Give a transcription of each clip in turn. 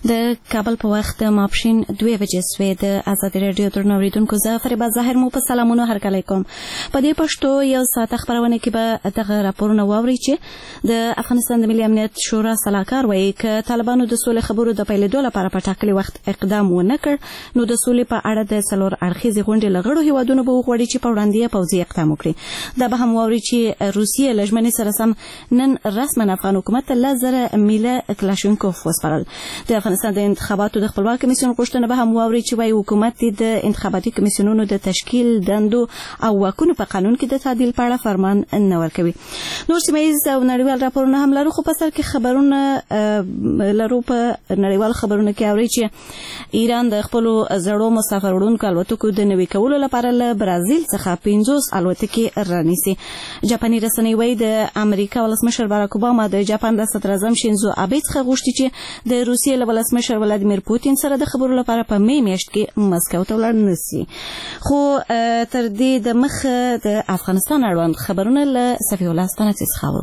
د کابل په وخت د ماپښین 2 بجې سوې د ازادي راډیو درنو اوریدونکو زه فریبا ظاهر مو په سلامونو هرکلی کوم. په دې پښتو یو ساعت خبرونه کې به دغه راپورونه واورئ چې د افغانستان د ملي امنیت شورا سلاکار وایي که طالبانو د سولې خبرو د پیلېدو لپاره په ټاکلي وخت اقدام ونه کړ نو د سولې په اړه د څلور اړخیزې غونډې له غړو هیوادونو به وغواړي چې په وړاندې پوځي اقدام وکړي. دا به هم واورئ چې روسیې له ژمنې سره سم نن رسما افغان حکومت ته 10,000 میله کلاشینکوف وسپارل. د افغانستان د انتخاباتو د خپلواک کمیسیون غوښتنه به هم واورئ چې وايي حکومت د انتخاباتي کمیسیونونو د تشکیل دندو او واکونو په قانون کې د تعدیل په اړه فرمان نه ورکوي. نور سیمه‌یز او نړیوال راپورونه هم لرو، خو په سر کې خبرونه لرو. په نړیوال خبرونو کې اورئ چې ایران د خپلو زړو مسافر وړونکو الوتکو د نوي کولو لپاره له برازیل څخه 50 الوتکې رانیسي. جاپاني رسنۍ وايي د امریکا ولسمشر باراک اوباما د جاپان د صدر اعظم شینزو آبه څخه غوښتي چې د روسیې له ولسمشر ولادیمیر پوتین سره د خبرو لپاره په می میاشت کې مسکو ته ولاړ نشي. خو تر دې د مخ د افغانستان اړوند خبرونه له صفی الله ستانه څخه خاورو.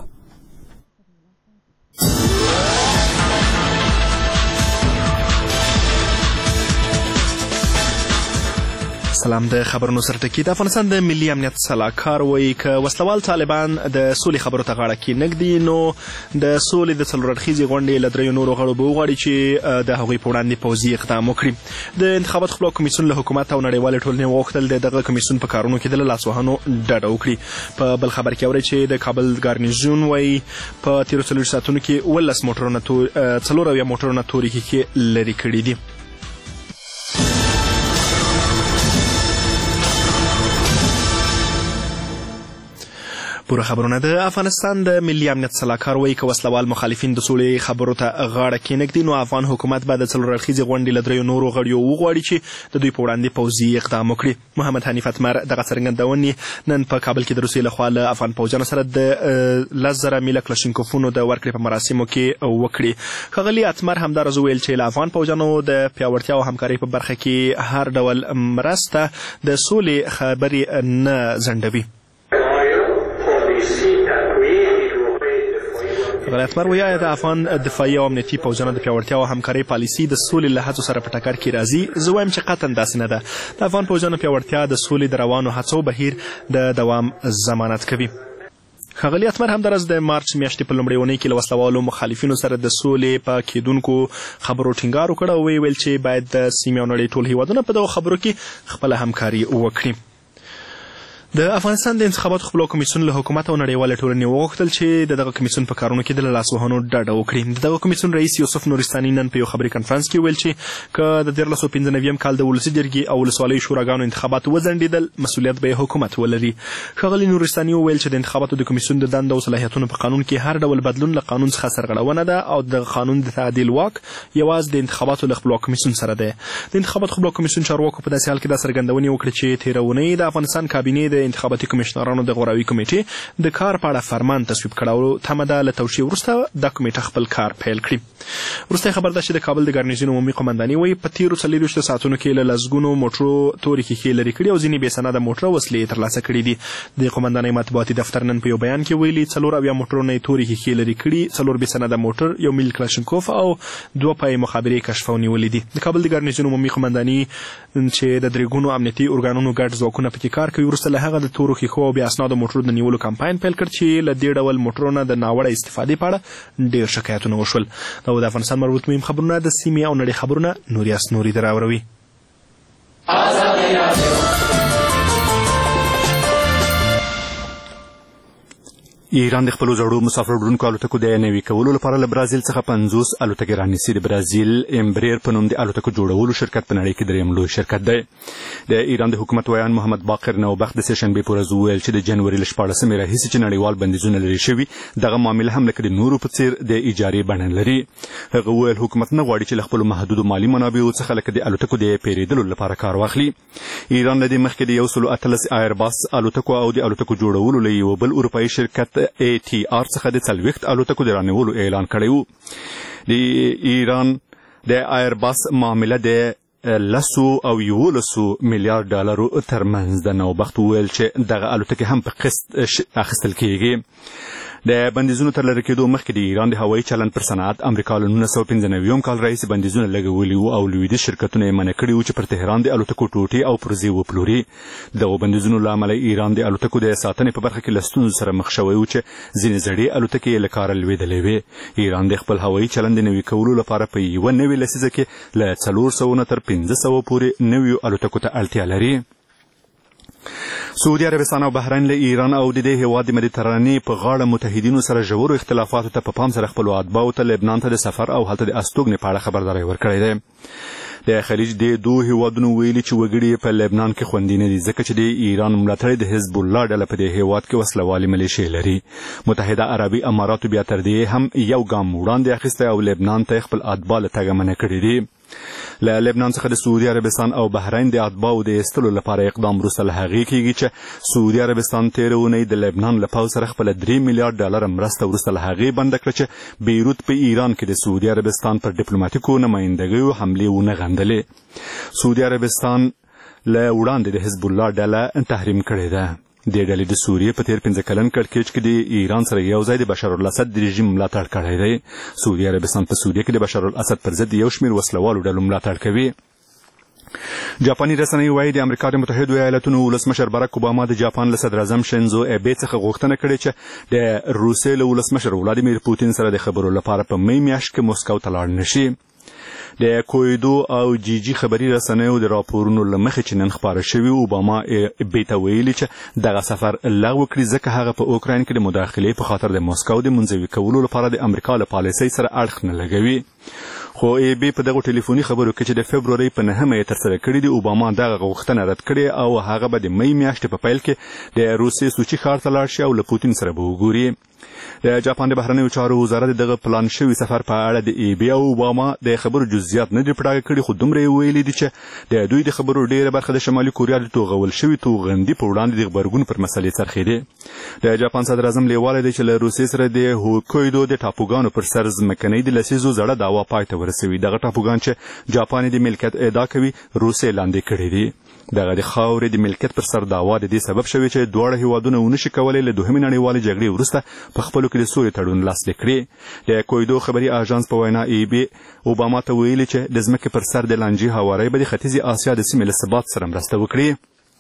سلام. د خبرونو سرټکی. د افغانستان د ملي امنیت سلاکار وایي که وسلوال طالبان د سولې خبرو ته غاړه کېنږدي نو د سولې د څلور اړخیزې غونډې له دریو نورو غړو به وغواړي چې د هغوی په وړاندې پوځي اقدام وکړي. د انتخاباتو خپلواک کمیسیون له حکومت او نړیوالې ټولنې وغوښتل د دغه کمیسیون په کارونو کې د لاس وهنو ډډه وکړي. په بل خبر کې اورئ چې د کابل ګارنیزیون وایي په تېرو 40 ساعتونو کې 11 موټرونه 4 موټرونه تورې کې لرې کړي دي. پوره خبرونه. د افغانستان د ملي امنیت سلاکار وایي که وسلوال مخالفین د سولې خبرو ته غاړه کېنږدي نو افغان حکومت به د څلور اړخیزې غونډې له دریو نورو غړیو وغواړي چې د دوی په وړاندې پوځي اقدام وکړي. محمد حنیف اتمر دغه څرګندونې نن په کابل کې د روسیې لخوا له افغان پوځیانو سره د 10,000 میله کلاشینکوفونو د ورکړې په مراسمو کې وکړي. ښاغلي اتمر همداراز وویل چې له افغان پوځیانو د پیاوړتیا او همکارۍ په برخه کې هر ډول مرسته د سولې خبرې نه ځنډوي. اتمر وایي د افغان دفاعي او امنیتي پوځونو د پیاوړتیا او همکارۍ پالیسي د سولې له هڅو سره په ټکر کې راځي. زه وایم چې قطعا داسې نه ده. د افغان پوځونو پیاوړتیا د سولې د روانو هڅو بهیر د دوام ضمانت کوي. ښاغلي اتمر همداراز د مارچ میاشتې په لومړۍ اونۍ کې له وسلوالو مخالفینو سره د سولې په کېدونکو خبرو ټینګار وکړ او ویل چې باید د سیمې او نړۍ ټول هیوادونه په دغو خبرو کې خپله همکاري وکړي. د افغانستان د انتخاباتو خپلواک کمیسیون له حکومت او نړیوالې ټولنې وغوښتل چې د دغه کمیسیون په کارونو کې د لاس وهنو ډډه وکړي. د دغه کمیسیون رئیس یوسف نورستاني نن په یو خبري کنفرانس کې ویل چې که د 1395 کال د ولسي جرګې او ولسوالیو شوراګانو انتخابات وځنډېدل مسؤلیت به حکومت ولري. ښاغلي نورستاني وویل چې د انتخاباتو د کمیسیون د دندو او صلاحیتونو په قانون کې هر ډول بدلون له قانون څخه سرغړونه ده او د قانون د تعدیل واک یوازې د انتخاباتو له خپلواک کمیسیون سره ده. د انتخاباتو خپلواک کمیسیون چارواکو په داسې حال کې دا څرګندونې وکړې چې تېره اونۍ د افغانستان کابینې د انتخاباتي کمیشنرانو د غوراوي کمیټې د کار په اړه فرمان تصویب کړ او تمه ده له توشیح وروسته دا کمیټه خپل کار پیل کړي. وروستی خبر ده چې د کابل د ګارنیزیون عمومي قمنداني وایي په تېرو 24 ساعتونو کې له لسګونو موټرو تورې ښیښې لرې کړي او ځینې بې سنده موټره وسلې ترلاسه کړي دي. د قمندانۍ مطبوعاتي دفتر نن په یو بیان کې ویلي 4 موټرونه یې تورې ښیښې لرې کړي، 4 بې سنده موټر، 1 میل کلاشینکوف او 2 پای مخابرې کشف او نیولې دي. د کابل د ګارنیزیون عمومي قمنداني چې د درې امنیتي ارګانونو ګډ ځواکونه پکې کار کوي وروسته له هغه د تورو ښیښو او بې اسنادو موټرو د نیولو کمپاین پیل کړ چې له دې ډول موټرونو د ناوړه استفادې په اړه ډېر شکایتونه وشول. دا د افغانستان مربوط مهم خبرونه د سیمې او نړۍ خبرونه نوریاس نوري دراوروي. ایران د خپلو زړو مسافر وړونکو الوتکو د نوي کولو لپاره له برازیل څخه 50 الوتکې رانیسي. د برازیل امبریر په نوم د الوتکو جوړولو شرکت په نړۍ کې درېیم لوی شرکت دی. د ایران د حکومت ویان محمد باقر نوبخت د سهشنبې په ورځ وویل چې د جنوري له 14مې راهیسې چې نړیوال بندیزونه لرې شوي دغه معامله هم لکه د نورو په څیر د اجارې بڼه لري. هغه وویل حکومت نه غواړي چې له خپلو محدودو مالي منابعو څخه لکه د الوتکو د پیرېدلو لپاره کار واخلي. ایران له دې مخکې د 118 ایرباس الوتکو او د الوتکو جوړولو له یو بل اروپایي شرکت ATR څخه د 40 الوتکو د رانیولو اعلان کړی و. د ایران د ایرباس معامله د 10 او 11 میلیارډ ډالرو ترمنځ د. نوبخت وویل چې دغه الوتکې هم په قسط اخیستل کیږي. د بندیزونو تر لرې کېدو مخکې د ایران د هوایي چلند پر صنعت امریکا له 1995 کال راهیسې بندیزونه لګولي وو او لویدیځ شرکتونه یې منع کړي وو چې پر تهران د الوتکو ټوټې او پرزې وپلوري. دغو بندیزونو له امله ایران د الوتکو د ساتنې په برخه کې له ستونزو سره مخ شوی و چې ځینې زړې الوتکې یې له کاره لوېدلې وې. ایران د خپل هوایي چلند د نوي کولو لپاره په یوه نوې لسیزه کې له 400 تر 500 پورې نویو الوتکو ته اړتیا لري. سعودي عربستان او بحرین له ایران او د دې هېواد د مدیترانې په غاړه متحدینو سره ژورو اختلافاتو ته په پام سره خپلو اتباعو ته لبنان ته د سفر او هلته د استوګنې په اړه خبرداری ورکړی دی. د خلیج د دوه هېوادونو ویلي چې وګړي په لبنان کې خوندي نه دي ځکه چې د ایران ملاتړی د حزب الله ډله په دې هېواد کې وسلوالې ملیشې لري. متحده عربي اماراتو بیا تر دې هم یو ګام وړاندې اخیستی او لبنان ته خپل اتباع له تګه منع کړي دي. له لبنان څخه د سعودي عربستان او بحرین د اتباعو د ایستلو لپاره اقدام وروسته له هغې کېږي چې سعودي عربستان تېره اونۍ د لبنان له پوځ سره خپله 3 میلیارډ ډالره مرسته وروسته له هغې بنده کړه چې بیروت په ایران کې د سعودي عربستان پر ډیپلوماتیکو نمایندګیو حملې ونه غندلې. سعودي عربستان له وړاندې د حزب الله ډله تحریم کړې ده. د ډلې د سوریې په تیر 15 کلن کړکېچ کې د ایران سره یو ځای د بشار الاسد د رژیم ملاتړ کړی دی. سعودي عربستان په سوریه کې د بشار الاسد پر ضد یو شمېر وسلوالو ډلو ملاتړ کوي. جاپاني رسنۍ وایي د امریکا د متحدو ایالتونو ولسمشر براک اوباما د جاپان له صدر اعظم شینزو ایبې څخه غوښتنه کړې چې د روسیې له ولسمشر ولادیمیر پوتین سره د خبرو لپاره په می میاشت کې مسکو ته لاړ نشي. د کویدو او جیجی خبري رسنیو د راپورونو له مخې چې نن خپاره شوي اوباما ایبې ته ویلي چې دغه سفر لغوه کړي ځکه هغه په اوکراین کې د مداخلې په خاطر د مسکو د منزوي کولو لپاره د امریکا له پالیسۍ سره اړخ نه لګوي. خو ایبې په دغو ټلیفوني خبرو کې چې د فبرورۍ په 9مه یې ترسره کړي دي اوباما دغه غوښتنه رد کړې او هغه به د می میاشتې په پیل کې د روسیې سوچي ښار ته لاړ شي او له پوتین سره به وګوري. د جاپان د بهرنیو چارو وزارت دغه پلان شوي سفر په اړه د ایبې او اوباما د خبرو جزئیات نه دي پړاګه کړي خو دومره یې ویلي دي چې د دوی د خبرو ډیره برخه د شمالي کوریا د توغول شوي توغندي په وړاندې د غبرګون پر مسلې څرخېدې. د جاپان صدر اعظم لیوالی دی چې له روسیې سره د هوکویدو د ټاپوګانو پر سر ځمکنۍ د لسیزو زړه دعوا پای ته ورسوي. دغه ټاپوګان چې جاپان د ملکیت ادعا کوي روسیې لاندې کړي دي. دغه د خاورې د ملکیت پر سر دعوا د دې سبب شوی چې دواړه هیوادونه ونشي کولی له دوهمې نړیوالې جګړې وروسته په خپلو کې د سولې تړون لاسلیک کړي. د کویدو خبري اژانس په وینا ایبې اوباما ته ویلي چې د ځمکې پر سر د لانجې هوارۍ به د ختیځې اسیا د سیمې له ثبات سره مرسته وکړي.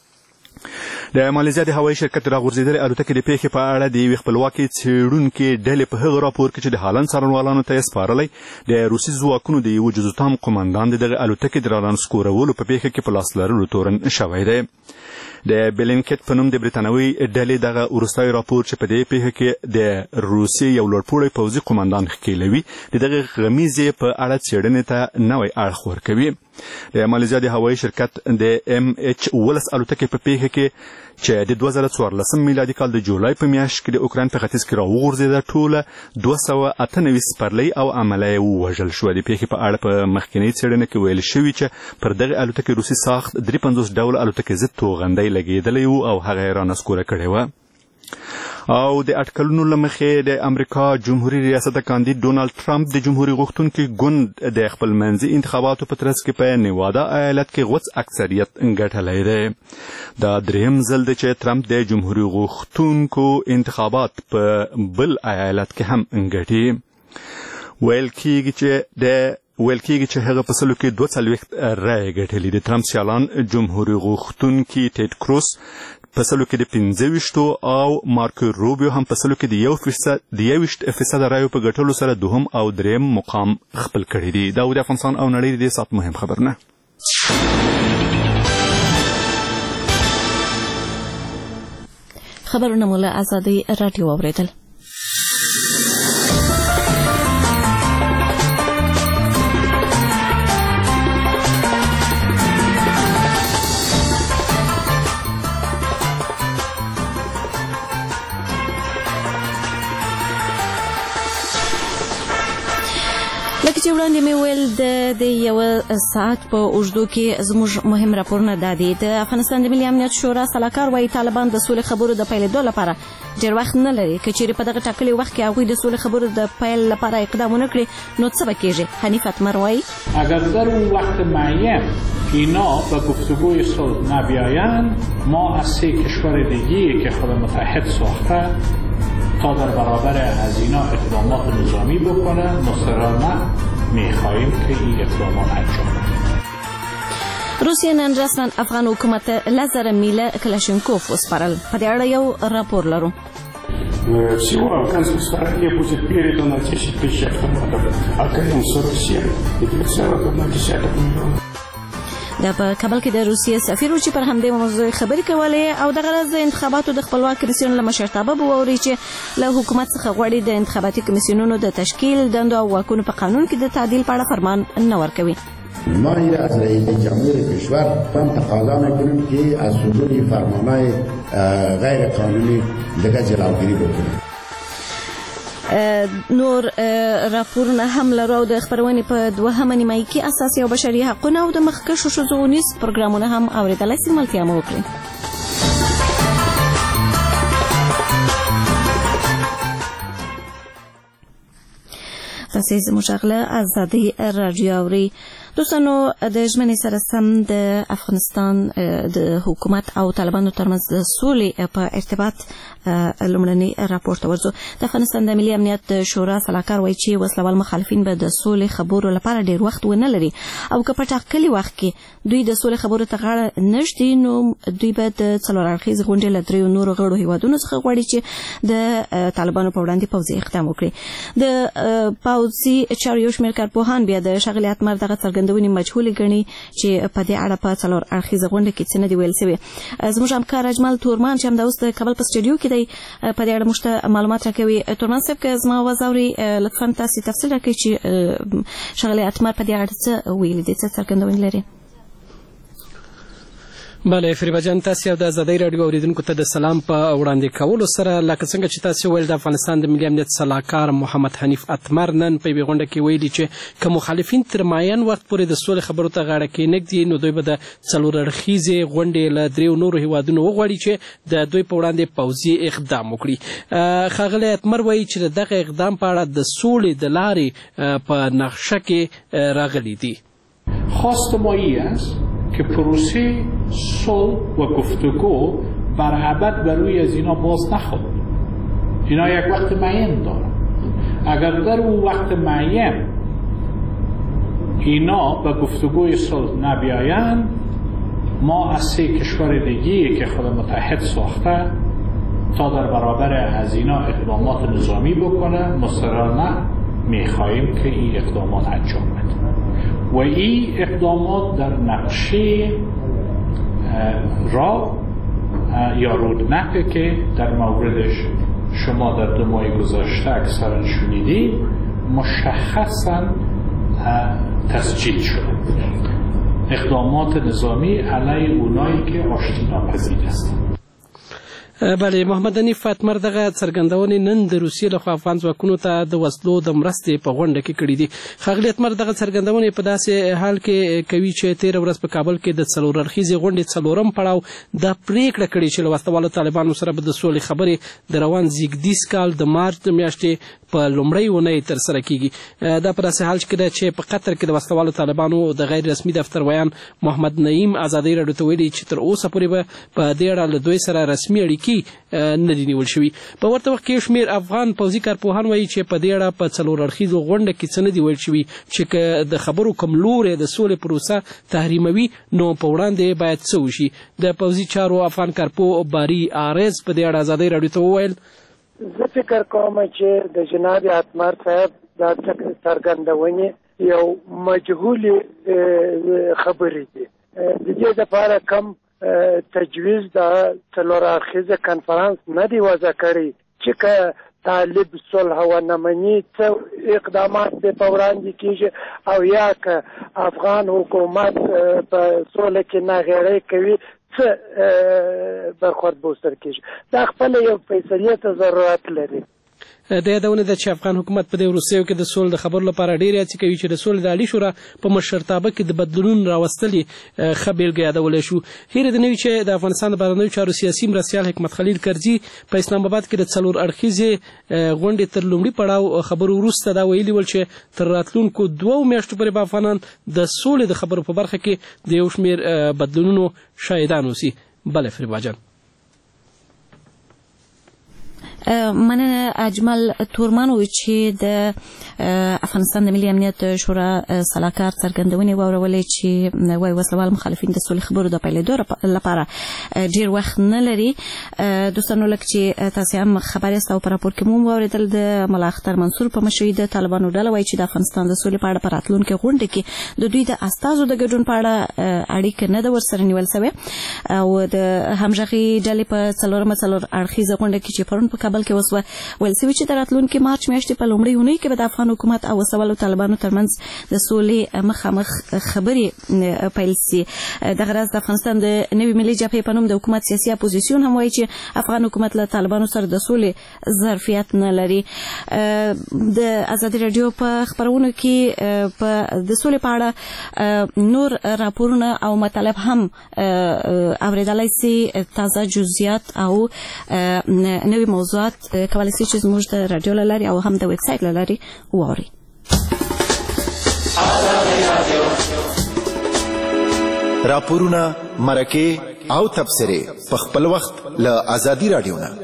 د مالیزیا د هوایي شرکت راغورځېدلې الوتکې د پیښې په اړه د یوې خپلواکې څېړونکې ډلې په هغه راپور کې چې د هالند څارنوالانو ته یې سپارلی د روسي ځواکونو د یوه جزوتام قمندان د دغه الوتکې د رانسکورولو په پیښه کې په لاس لرلو تورن شوی دی. د بلینکټ په نوم د برتانوي ډلې دغه وروستی راپور چې په دې پیښه کې د روسیې یو لوړپوړی پوځي قمندان ښکېلوي د دغه غمیزې په اړه څېړنې ته نوی اړخ ورکوي. د مالیزیا د هوایي شرکت د MH17 الوتکې په پیښه کې چې د 2014 میلادي کال د جولای په میاشت کې د اوکراین په ختیځ کې راوغورځېده ټوله 298 سپرلۍ او عمله یې ووژل شوه. د پیښې په اړه په مخکینۍ څېړنه کې ویل شوي چې پر دغه الوتکې روسي ساخت 53 ډول الوتکې ضد توغندی لګېدلی و او هغه یې رانسکوره کړې وه. او د اټکلونو له مخې د امریکا جمهوري ریاست کاندید ډونالډ ټرمپ د جمهوري غوښتونکي ګوند د خپل منځي انتخاباتو په ترڅ کې په نیوادا ایالت کې غوڅ اکثریت ګټلی دی. دا دریم ځل دی چې ټرمپ د جمهوري غوښتونکو انتخابات په بل ایالت کې هم ګټي. ویل کېږي چې هغه په سلو کې 42 رایې ګټلي. د ټرمپ سیالان جمهوري غوښتونکي ټیډ کروس په سلو کې د 25 او مارکو روبیو هم په سلو کې د 21% رایو په ګټلو سره دوهم او دریم مقام خپل کړی دی. دا د افغانستان او نړۍ د دې ساعت مهم خبرونه. خبرونه مو له آزادۍ راډیو واورېدل. چې وړاندې مې ویل د یو ساعت په اوږدو کې زموږ مهم راپورونه دا دي. د افغانستان د ملي امنیت شورا سلاکار وایي طالبان د سولې خبرو د پیلېدو لپاره ډېر وخت نه لري. که چیرې په دغه ټاکلي وخت کې هغوی د سولې خبرو د پیل لپاره اقدام ونه کړي نو څه به کېږي؟ حنیف اتمر وایي اگر در اون وقت معین اینا به گفتگوی صلح نبیایند ما از 3 کشور دیگه‌ای که خود متحد ساخته تا در برابر از اینا اقدامات نظامی بکنه، مصرانه میخواهیم که این اقدامات انجام بده. روسیه نن رسما افغان حکومت لزر میله کلاشینکوف وسپارل. په دې اړه یو راپور لرو. Всего афганской стороне будет передано 10 тысяч автоматов АКМ-47 и 2,1 миллиона. دا په کابل کې د روسیې سفیر چې پر همدې موضوع خبرې کولې او دغه ورځ د انتخاباتو د خپلواک کمیسیون له مشرتابه به واوري چې له حکومت څخه غواړي د انتخاباتي کمیسیونونو د تشکیل، دندو او واکونو په قانون کې د تعدیل په اړه فرمان نه ورکوي. ما از رئیس جمهور کشور هم تقاضا میکنیم که از صدور فرمانهای غیر قانونی دیگه جلوگیری بکنیم. نور راپورونه هم لرو او د خبرونې په دوهمه نیمایي کې اساسي او بشري حقونه او د مخکښو ښځو ونیز پروګرامونه هم اورېدلی سي. ملتیا مو وکړئ. تاسې زموږ غږ له ازادۍ راډیو اورئ. دوستانو، د ژمنې سره سم د افغانستان د حکومت او طالبانو ترمنځ د سولې په ارتباط لومړنی راپور ته ورځو. د افغانستان د ملي امنیت شورا سلاکار وایي چې وسلوال مخالفین به د سولې خبرو لپاره ډیر وخت ونه لري او که په ټاکلي وخت کې دوی د سولې خبرو ته غاړه نه ږدي نو دوی به د څلور اړخیزې غونډې له دریو نورو غړو هیوادونو څخه غواړي چې د طالبانو په وړاندې پوځي اقدام وکړي. د پوځي چارو یو شمېر کارپوهان بیا د ښاغلي اتمر دغه څرګندونې مجهولې ګڼي چې په دې اړه په څلور اړخیزه غونډه کې څه نه دي ویل سوي. زموږ همکار اجمل تورمان چې همدا اوس د کابل په سټوډیو کې دی په دې اړه موږ ته معلومات راکوي. تورمان صاحب، که زما آواز اوري لطفا تاسې تفصیل راکړئ چې ښاغلي اتمر په دې اړه څه ویلي دي، څه څرګندونې لري. بله فریبا جان، تاسې او د ازادۍ راډیو اوریدونکو ته د سلام په وړاندې کولو سره لکه څنګه چې تاسې وویل د افغانستان د ملي امنیت سلاکار محمد حنیف اتمر نن په یوې غونډه کې ویلي چې که مخالفین تر معین وخت پورې د سولې خبرو ته غاړه کېنږدي نو دوی به د څلور اړخیزې غونډې له دریو نورو هیوادونو وغواړي چې د دوی په وړاندې پوځي اقدام وکړي. ښاغلی اتمر وایي چې د دغه اقدام په اړه د سولې د لارې په نقشه کې راغلي دي. خواست ما این است که پروسه صلح و گفتگو بر ابد بر روی از اینا باز نخواهد. اینا یک وقت معین دارن. اگر در اون وقت معین اینا به گفتگوی صلح نبیایند، ما از 3 کشور دیگه که خود متحد ساخته تا در برابر از اینا اقدامات نظامی بکنه، مصرانه میخواهیم که این اقدامات انجام بده و این اقدامات در نقشه راه یا رودمپی که در موردش شما در 2 ماه گذشته اکثرا شنیدید مشخصا تسجیل شده. اقدامات نظامی علیه اونایی که آشتی ناپذیر هستند. بله، محمد حنیف اتمر دغه څرګندونې نن د روسیې لخوا افغان ځواکونو ته د وسلو د مرستې په غونډه کې کړي دي. ښاغلي اتمر دغه څرګندونې په داسې حال کې کوي چې تېره ورځ په کابل کې د څلور اړخیزې غونډې څلورم پړاو دا پرېکړه کړې چې له وسلوالو طالبانو سره به د سولې خبرې د روان زیږدیز کال د مارچ د میاشتې په لومړۍ اونۍ ترسره کیږي. دا په داسې حال کې ده چې په قطر کې د وسلوالو طالبانو د غیر رسمي دفتر ویان محمد نعیم ازادۍ راډیو ته ویلي چې تر اوسه پورې به په دې اړه له دوی سره رسمي اړیکې نه دي نیول شوي. په ورته وخت کې یو شمېر افغان پوځي کارپوهان وایي چې په دې اړه په څلور اړخیزو غونډه کې څه نه دي ویل شوي چې که د خبرو کوم لوری د سولې پروسه تحریموي نو په وړاندې باید څه وشي. د پوځي چارو افغان کارپوه باري عارض په دې اړه ازادۍ راډیو ته وویل: زه فکر کوم چې د جناب اتمر صاحب دا څرګندونې یو مجهولې خبرې دي. د دې لپاره کم تجویز د څلور اړخیزه کنفرانس نه دی وضع کړی چې که طالب صلح و نمنی څه اقدامات به په وړاندې کیږي او یا که افغان حکومت په سوله کې ناغېړۍ کوي څه برخورد به ورسره کیږي. دا خپله یو فیصلې ته ضرورت لري. د یادونه ده چې افغان حکومت په دې وروستیو کې د سولې د خبرو لپاره ډېرې هڅې کوي چې د سولې د عالي شورا په مشرتابه کې د بدلون راوستلې ښه بېلګه یادولی شو. هیره دې نه وي چې د افغانستان د بهرنیو چارو سیاسي مرستیال حکمت خلیل کرزي په اسلام آباد کې د څلور اړخیزې غونډې تر لومړي پړاو خبرو وروسته دا ویلي ول چې تر راتلونکو 2 میاشتو پورې به افغانان د سولې د خبرو په برخه کې د یو شمېر بدلونونو شاهدان اوسي. بله فریبا جان. مننه اجمل تورمانو چې د افغانستان د ملي امنیت شورا سلاکار څرګندونې واورولې چې وایي وسلوال مخالفین د سولې خبرو د پیلېدو لپاره ډیر وخت نه لري. دوستانو لکه چې تاسو هم خبر یاست او په راپور کې مو واورېدل د ملا اختر منصور په مشرۍ د طالبانو ډله وایي چې د افغانستان د سولې په اړه په راتلونکي غونډه کې د دوی د استازو د ګډون په اړه اړیکه نه ده ورسره نیول شوې او د همغږي ډلې په څلور اړخیزه غونډه کې چې پرون په کابل کې وسوه ویل شوي چې د راتلونکي مارچ میاشتې په لومړۍ اونۍ کې به د افغان حکومت او وسوالو طالبانو ترمنځ د سولې مخامخ خبرې پیل شي. دغه راز د افغانستان د نوي ملي جبهې په نوم د حکومت سیاسي اپوزیسیون هم وایي چې افغان حکومت له طالبانو سره د سولې ظرفیت نه لري. د ازادي راډیو په خبرونو کې د سولې په اړه نور راپورونه او مطالب هم اوریدلای شي. تازه جزئیات او نوي موضوعات کولی شي چې زموږ د راډیو له لارې او هم د ویب سایټ له لارې واورئ. راپورونه، مرکې او تبصرې په خپل وخت له ازادي راډیو نه.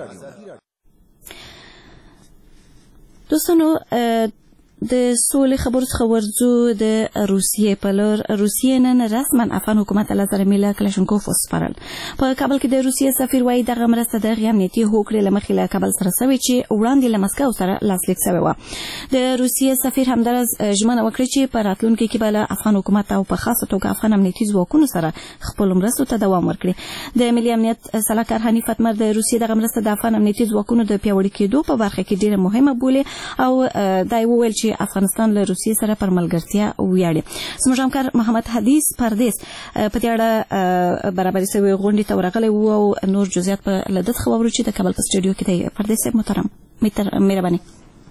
دوستانو د سولې خبرو څخه ورځو د روسیې په لور. روسیې نن رسما افغان حکومت له زر میله کلاشینکوف وسپارل. په کابل کې د روسیې سفیر وایي دغه مرسته د امنیتي هوکړې له مخې له کابل سره سوې چې وړاندې له مسکو سره لاسلیک سوې وه. د روسیې سفیر همدارس ژمنه وکړه چې په راتلونکي کې به له افغان حکومت او په خاصه توګه افغان امنیتي ځواکونو سره خپلو مرستو ته دوام ورکړي. د ملي امنیت سلاکار حنیف اتمر د روسیې دغه مرسته د افغان امنیتي ځواکونو د پیاوړي کېدو په برخه کې ډېره مهمه بولي او دا وویل چې افغانستان له روسیې سره پر ملګرتیا ویاړي. زموږ همکار محمد حدیث پردیس په دې اړه برابرې شوې غونډې ته ورغلی و او نور جزئیات په له ده څخه واورو چې د کابل په سټوډیو کې دی. پردیس صاحب محترم مهرباني.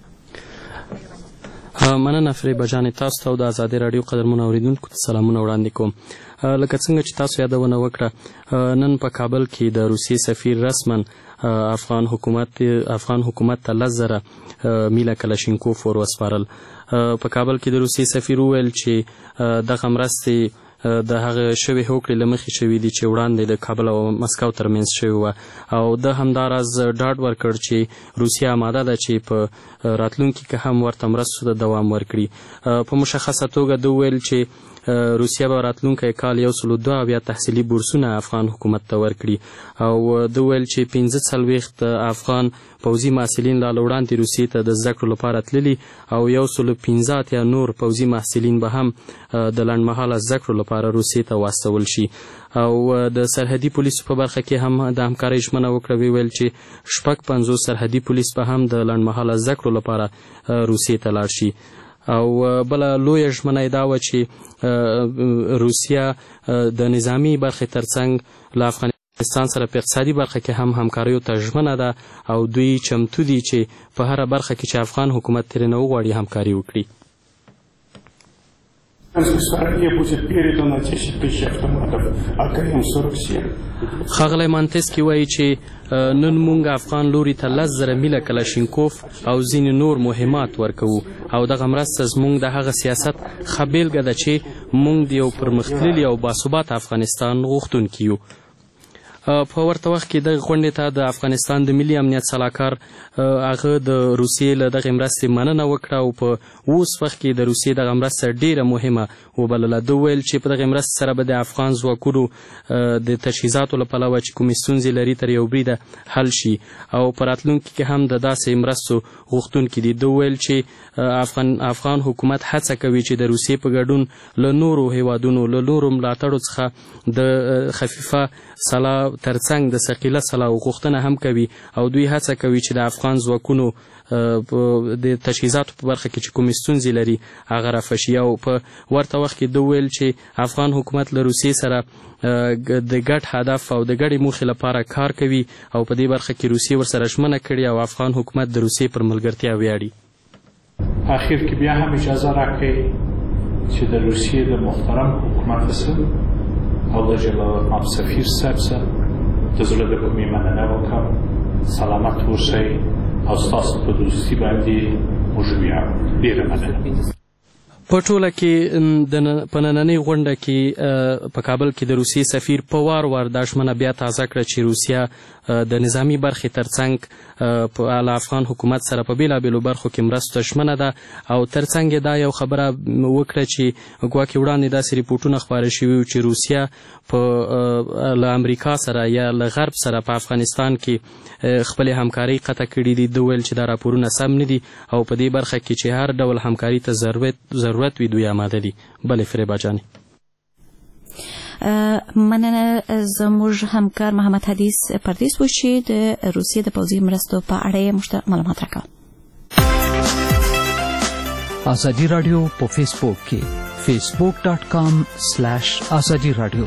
مننه فریبه جانې، تاسو ته او د ازادي راډیو قدرمنو اورېدونکو ته سلامونه وړاندې کوم. لکه څنګه چې تاسو یادونه وکړه، نن په کابل کې د روسیې سفیر رسما افغان حکومت ته 10,000 میله کلاشینکوف ور وسپارل. په کابل کې د روسیې سفیر وویل چې دغه مرستې د هغه شوې هوکړې له مخې شوي دي چې وړاندې د کابل او مسکو ترمنځ شوې وه او د همداراز ډاډ ورکړ چې روسیه آماده ده چې په راتلونکي کې هم ورته مرستو ته دوام ورکړي. په مشخصه توګه ده وویل چې روسیه به راتلونکی کال 102 تحصیلي بورسونه افغان حکومت ته ورکړي او ده ویل چې 45 افغان پوځي محصلین لا وړاندې روسیې ته د زده کړو لپاره تللي او 115 نور پوځي محصلین به هم د لنډمهاله زده کړو لپاره روسیې ته واستول شي. او د سرحدي پولیسو په برخه کې هم د همکارۍ ژمنه وکړه، ویل چې 50 سرحدي پولیس به هم د لنډمهاله زده کړو لپاره روسیې ته لاړ شي. او بله لویه ژمنه یې دا وه چې روسیه د نظامي برخې ترڅنګ له افغانستان سره په اقتصادي برخه کې هم همکاریو ته ژمنه ده او دوی چمتو دي چې په هره برخه کې چې افغان حکومت ترې نه وغواړي همکاري وکړي. ښاغلی مانتسکي وایي چې نن مونږ افغان لوري ته 10,000 میله کلاشینکوف او ځینې نور مهمات ورکوو او دغه مرسته زموږ د هغه سیاست ښه بیلګه ده چې مونږ د یو پرمختللي او باثباته افغانستان غوښتونکي یو. په ورته وخت کې دغه غونډې ته د افغانستان د ملي امنیت سلاکار هغه د روسیې له دغې مرستې مننه وکړه او په اوس وخت کې د روسیې دغه مرسته ډیره مهمه وبلله. ده ویل چې په دغې مرستې سره به د افغان ځواکونو د تجهیزاتو له پلوه چې کومې ستونزې لري تر یو بریده حل شي او په راتلونکي کې هم د داسې مرستو غوښتونکي دي. ده ویل چې افغان حکومت هڅه کوي چې د روسیې په ګډون له نورو هیوادونو له نورو ملاتړو څخه د خفیفه سلاح ترڅنګ د ثقیله سلاح غوښتنه هم کوي او دوی هڅه کوي چې د افغان ځواکونو د تجهیزاتو په برخه کې چې کومې ستونزې لري هغه رفع شي. او په ورته وخت کې ده ویل چې افغان حکومت له روسیې سره د ګډ هدف او د ګډې موخې لپاره کار کوي او په دې برخه کې روسیې ورسره ژمنه کړې او افغان حکومت د روسیې پر ملګرتیا ویاړي. اخر کې بیا هم اجازه راکړئ چې د روسیې د محترم حکومت سره او د جلال سفیر صاحب سره د زړه د کومې مننه وکړم. سلامت اوسئ او ستاسو په دوستي باندې موږ ویاړو. ډېره مننه. په ټوله کې په نننۍ غونډه کې په کابل کې د روسیې سفیر په وار دا ژمنه بیا تازه کړه چې روسیه د نظامی برخې ترڅنګ په افغان حکومت سره په بېلابېلو برخو کې مرستو ژمنه ده او ترڅنګ یې دا یو خبره وکړه چې ګواکې وړاندې داسې ریپورټونه خپاره شوي وو چې روسیه له امریکا سره یا له غرب سره په افغانستان کې خپلې همکارۍ قطع کړي دي. ده ویل چې دا راپورونه سم نه دي او په دې برخه کې چې هر ډول همکاري ته ضرورت وي دوی آماده دي. بلې فریبا جانې. مننه. زموږ همکار محمد حدیث پردیس و چې د روسیې د پوځي مرستو په اړه موږ معلومات راکړل. آزادی رادیو په فیسبوک کې facebook.com/azadi radio.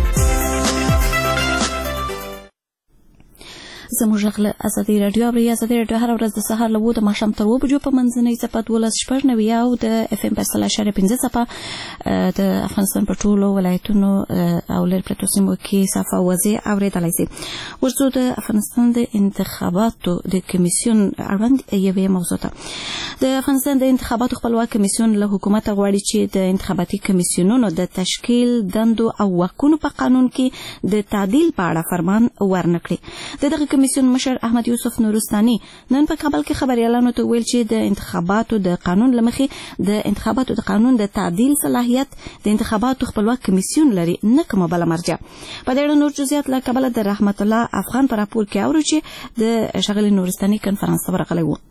زموږ غږ له ازادي راډیو اوري. ازادي راډیو هر ورځ د سهار له 9 د ماښام تر 2 بجو په منځنۍ څپه 12.9 او د اف ام په 100.5 څپه د افغانستان په ټولو ولایتونو او لږ پرتو سیمو کې صفه وځي اورېدلای شي. ورڅو د افغانستان د انتخاباتو د کمیسیون اړوند یوې موضوع ته د افغانستان د انتخاباتو خپلواک کمیسیون له حکومت غواړي چې د انتخاباتي کمیسیونونو د تشکیل دندو او واکونو په قانون کې د تعدیل په اړه فرمان ورنکړي. دغه کمیسیون مشر احمد یوسف نورستاني نن په کابل کې خبريالانو ته ویل چې د انتخاباتو د قانون لمخې د انتخاباتو د قانون د تعدیل صلاحیت د انتخاباتو خپلواک کمیسیون لري، نه کومه بل مرجع. په دې اړه نور جزئیات له کابل د رحمت الله افغان پر راپور کې اورو چې د ښاغلي نورستاني کنفرانس ته ورغلی و.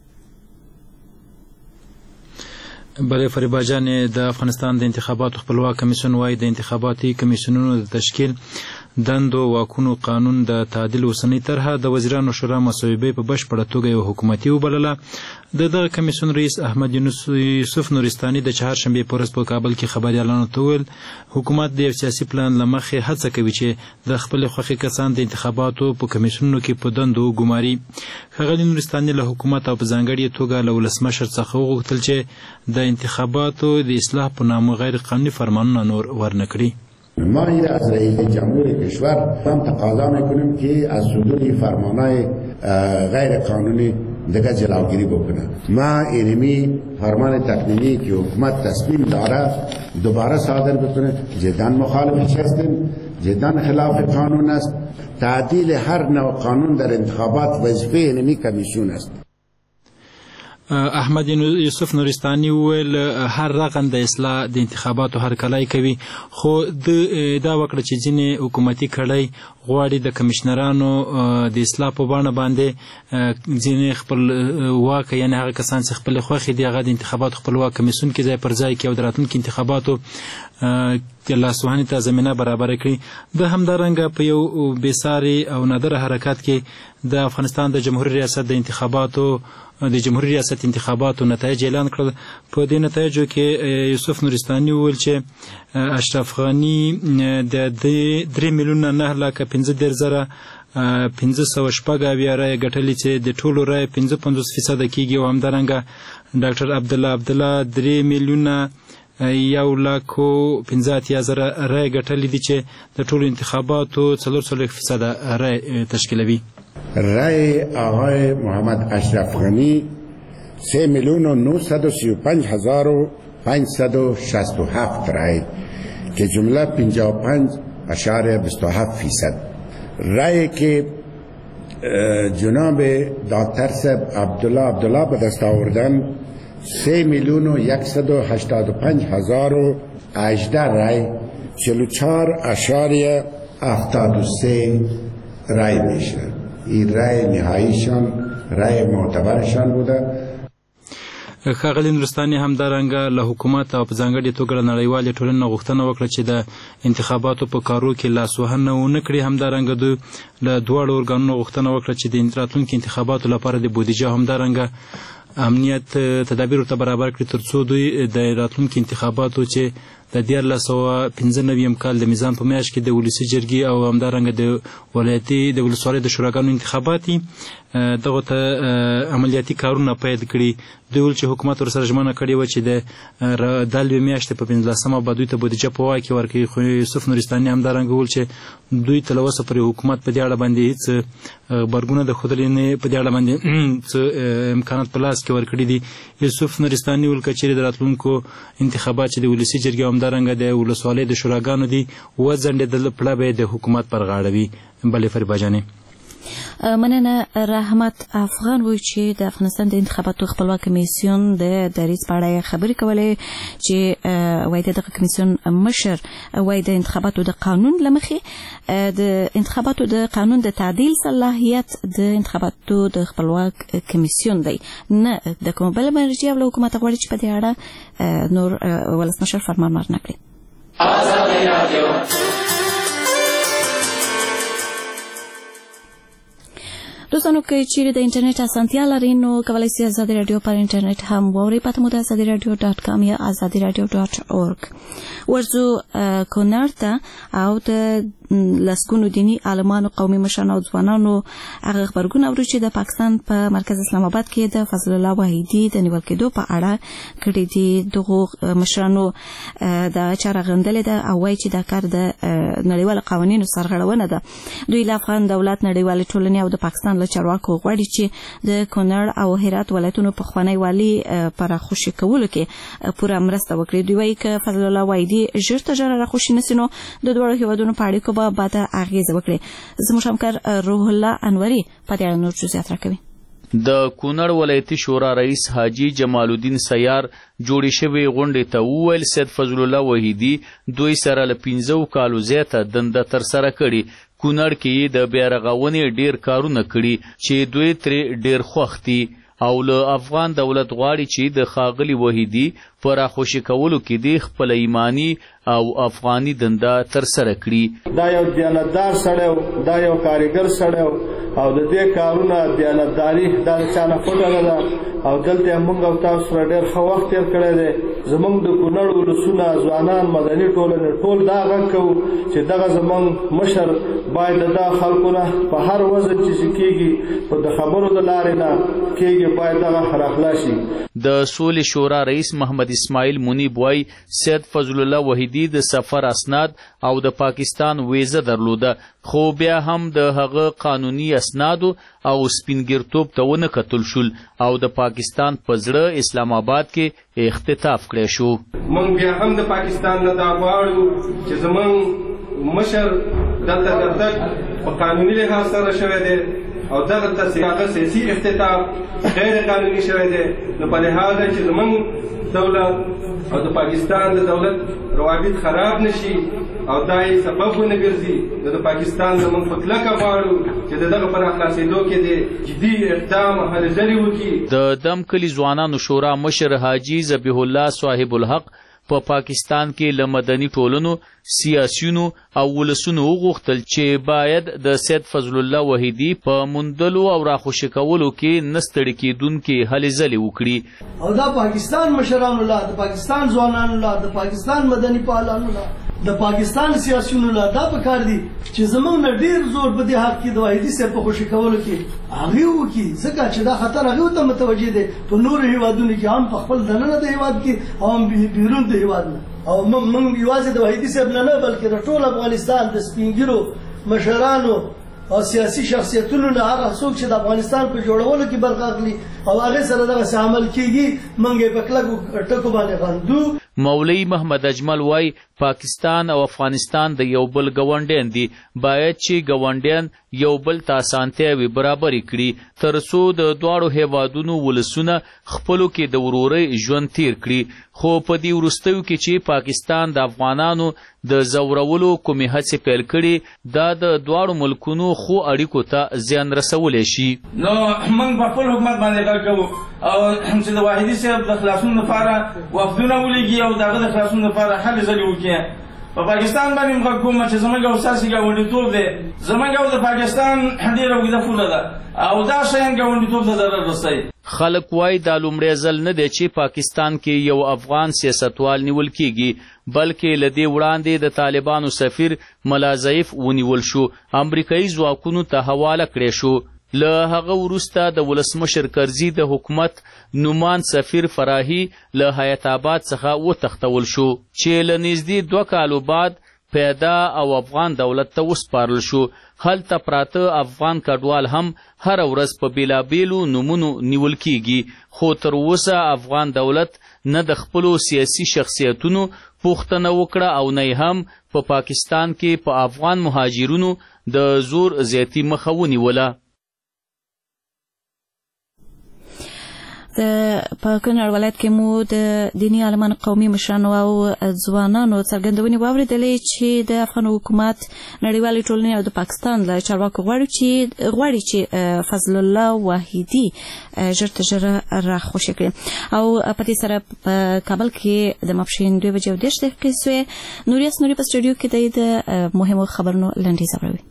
بلې فریبا جانې، د افغانستان د انتخاباتو خپلواک کمیسیون وايي د انتخاباتي کمیسیونونو د تشکیل دندو واکونو قانون د تعدیل اوسنۍ طرحه د وزیرانو شورا مصوبې په بشپړه توګه یو حکومتي وبلله. دغه کمیسیون رئیس احمد یوسف نورستاني د چهارشنبې په ورځ په کابل کې خبريالانو ته وویل حکومت د یو سیاسي پلان له مخې هڅه کوي چې د خپلې خوښې کسان د انتخاباتو په کمیسیونونو کې په دندو وګماري. ښاغلي نورستاني له حکومت او په ځانګړې توګه له ولسمشر څخه وغوښتل چې د انتخاباتو د اصلاح په نامه غیر قانوني فرمانونه نور ورنکړي. ما از رئیس جمهور کشور هم تقاضا میکنیم که از صدور فرمانهای غیر قانونی دیگه جلوگیری بکنه. ما اینمی فرمان تکمیلی که حکومت تصمیم داره دوباره صادر بکنه. جدا مخالفش هستیم، جدا خلاف قانون است. تعدیل هر نوع قانون در انتخابات وظیفه اینمی کمیسیون است. احمد یوسف نورستاني وویل هر رقم د اصلاح د انتخاباتو هرکلی کوي، خو دا وکړه چې ځینې حکومتي کړۍ غواړي د کمیشنرانو د اصلاح په بڼه باندې ځینې خپل واک یعنې هغه کسان چې خپلې خوښې دي هغه د انتخاباتو خپلواک کمیسیون کې ځای پر ځای کړي او د راتلونکي انتخاباتو لاسوهنې ته زمینه برابره کړي. د همدارنګه په یو بېساري او نادره حرکت کې د افغانستان د جمهوري ریاست انتخاباتو نتایج اعلان کړل. په دې نتایجو کې یوسف نورستاني وویل چې اشرف غني د 3,09,15,516 رایې ګټلې چې د ټولو رایې 55% کېږي او همدارنګه ډاکټر عبدالله 3,01,15,000 رایې ګټلې دي چې د ټولو انتخاباتو 4% رایې تشکیلوي. رای آقای محمد اشرف غنی 3,935,567 رای که جمله 55.27%. رای که جناب دکتر صاحب عبدالله به دست آوردن 3,185,018 رای 44.73 رای میشه. این رای نهاییشان رای معتبرشان بوده. ښاغلي نورستاني همدارنګه له حکومت او په ځانګړې توګه له نړیوالې ټولنې غوښتنه وکړه چې د انتخاباتو په کارو کې لاسوهنه ونه کړي. همدارنګه دوی له دواړو ارګانونو غوښتنه وکړه چې د راتلونکي انتخاباتو لپاره د بودیجه همدارنګه امنیت تدابیر ورته برابر کړي تر څو دوی د راتلونکي انتخاباتو چې د 1995 کال د میزان په میاشت کې د ولسي جرګې او همدارنګه د ولایتي د ولسوالۍ د شوراګانو انتخاباتي دغه ته عملیاتي کارونه پیل کړي. دوی ویل چې حکومت ورسره ژمنه کړې وه چې د لوی میاشتې په 15مه به دوی ته بودیجه په واک کې ورکوي. خو یوسف نورستاني همدارنګه ویل چې دوی تر اوسه پورې حکومت په دې اړه باندې هېڅ غبرګونه د ښودلي نه په دې اړه باندې څه امکانات په لاس کې ورکړي دي. یوسف نورستاني ویل که چېرې د راتلونکو انتخابات چې د ولسي جرګې او همدارنګه د ولسوالۍ د شوراګانو دي وځنډېدل پړه به یې د حکومت پر غاړه وي. بلې فریبا جانې. مننه. رحمت افغان وایي چې د افغانستان د انتخاباتو خپلواک کمیسیون د دریځ په اړه خبرې کولې چې وایي دغه کمیسیون مشر وایي د انتخاباتو د قانون له مخې د انتخاباتو د قانون د تعدیل صلاحیت د انتخاباتو د خپلواک کمیسیون دی، نه د کومه بله مرجع او له حکومت غواړي چې په دې اړه نور ولسمشر فرمان ورنه کړي. ازادي راډیو. دوستانو که چیرې د انټرنیټ اسانتیا لرئ نو کولی شئ ازادي راډیو پر انټرنیټ هم واورئ. پته مو د ازادي راډیو .com یا ازادي راډیو .org. ورځو کونړ ته او د لسګونو دینی عالمانو، قومي مشرانو او ځوانانو هغه خبرګون اورو چې د پاکستان په مرکز اسلام آباد کې د فضل الله وحیدي د نیول کېدو په اړه کړي دي. دغه مشرانو د چاره غندلې ده او وایي چې دا کار د نړیوالو قوانینو سرغړونه ده. دوی له افغان دولت، نړیوالې ټولنې او د پاکستان له چارواکو غواړي چې د کونړ او هرات ولایتونو پخوانی والي پراخوشي کولو کې پوره مرسته وکړي. دوی وایي که فضل الله وحیدي ژر تر ژره راخوشي نسي نو د دواړو هیوادونو په اړیکو به بده اغیزه وکړي. زموږ همکار روح الله انوري په دې اړه نور جزئیات راکوي. د کونړ ولایتي شورا رئیس حاجی جمال الدین سیار جوړې شوې غونډې ته وویل سید فضل الله وحیدي دوی سره له 15 کالو زیاته دنده ترسره کړي. کونړ کې د بیارغونې ډیر کارونه کړي چې دوی ترې ډیر خوښ دي او له افغان دولت غواړي چې د ښاغلي وحیدي په راخوشي کولو کې د خپل ایمانی او افغاني دنده ترسره کړي. دا یو دیانتدار سړی، دا یو کاریګر سړی او د دې کارونه دیانتداري دا چا نه پټه نه ده او دلته موږ او تاسو سره ډېر ښه وخت تېر کړی دی. زموږ د کونړ ولسونه، ځوانان، مدني ټولنې ټول دا غږ کوو چې دغه زموږ مشر باید د دا خلکو نه په هر وزن چې کېږي په د خبرو د لارې نه کېږي باید دغه راخلا شي. د سولې شورا رئیس محمد اسماعیل منیب وایي سید فضل الله وحیدي د سفر اسناد او د پاکستان ویزه درلوده، خو بیا هم د هغه قانوني اسنادو او سپینګیرتوب ته ونه کتل شول او د پاکستان په زړه اسلام آباد کې اختطاف کړی شو. موږ بیا هم د پاکستان نه دا غواړو چې زموږ مشر دلته د تګ په قانوني لحاظ سره شوی دی او دغه سیاسي اختطاف غیر قانوني شوی دی. نو په لحاظ چې زموږ دولت او د پاکستان د دولت روابط خراب نشي او دا یې سبب ونه ګرځي، نو د پاکستان نه موږ په کلکه غواړو چې د دغه پر خلاصېدو کې د جدي اقدام هلې ځلې وکړي. د دم کلي ځوانانو شورا مشر حاجي ذبیح الله صاحب الحق په پاکستان کې له مدني ټولنو، سیاسیونو او ولسونو وغوښتل چې باید د سید فضل الله وحیدي په موندلو او راخوشي کولو کې نه ستړي کېدونکې هلې ځلې وکړي. او دا پاکستان مشرانو له، د پاکستان ځوانانو له، د پاکستان مدني فعالانو له، د پاکستان سیاسیونو له دا پکار دي چې زموږ نه ډیر زور په دې حق کې د وحیدي صاحب په خوشي کولو کې هغه وکړي، ځکه چې دا خطر هغه ته متوجه دی په نورو هیوادونو کې، هم په خپل دننه د هیواد کې او هم بیرون د هیواد نه. او موږ یوازې د وحیدي صاحب نه بلکې د ټول افغانستان د سپینګیرو مشرانو او سیاسي شخصیتونو نه هغه څوک چې د افغانستان په جوړولو کې برخه اخلي او هغه سره دغه عمل کیږي موږ یې په کلکو ټکو باندې غندو. مولوی محمد اجمل وای پاکستان او افغانستان د یو بل ګاونډیان دي، باید چې ګاونډیان یو بل ته اسانتیاوې برابرې کړي تر څو د دواړو هیوادونو ولسونه خپلو کې د ورورۍ ژوند تیر کړي. خو په دې وروستیو کې چې پاکستان د افغانانو د ځورولو کومې هڅې پیل کړي دا د دواړو ملکونو خو اړیکو ته زیان رسولی شي. نو موږ په خپل حکومت باندې غږ کوو او چې د وحیدي صاحب د خلاصون لپاره وفدونه ولیږي او د هغه د خلاصون لپاره هلې ځلې وکړي. په پاکستان باندې موږ غږ کوم چې زموږ او ستاسې ګاونډیتوب دی، زموږ او د پاکستان ډېره اوږده پوله ده او دا شیان ګاونډیتوب ته ضرر رسوي. خلک وایي دا لومړی ځل نه دی چې پاکستان کې یو افغان سیاستوال نیول کیږي، بلکې له دې وړاندې د طالبانو سفیر ملا ضعیف ونیول شو، امریکایي ځواکونو ته حواله کړی شو. له هغه وروسته د ولسمشر کرزي د حکومت نومان سفیر فراهي له حیات آباد څخه وتښتول شو چې له نږدې 2 کالو بعد پیدا او افغان دولت ته وسپارل شو. هلته پراته افغان کډوال هم هر ورځ په بیلابیلو نومونو نیول کیږي، خو تر اوسه افغان دولت نه د خپلو سیاسي شخصیتونو پوښتنه وکړه او نه هم په پاکستان کې په افغان مهاجرونو د زور زیاتی مخه ونیوله. په کونړ ولایت کې مو د دیني عالمانو، قومي مشرانو او ځوانانو څرګندونې واورېدلې چې د افغان حکومت نړیوالې ټولنې او د پاکستان له چارواکو غواړي چې فضل الله واحدي ژر تر ژره راخوشي کړي. او په دې سره په کابل کې د ماپښین 2:30 سوې. نوریاس نوري په سټوډیو کې د مهمو خبرونو لنډیز اوري.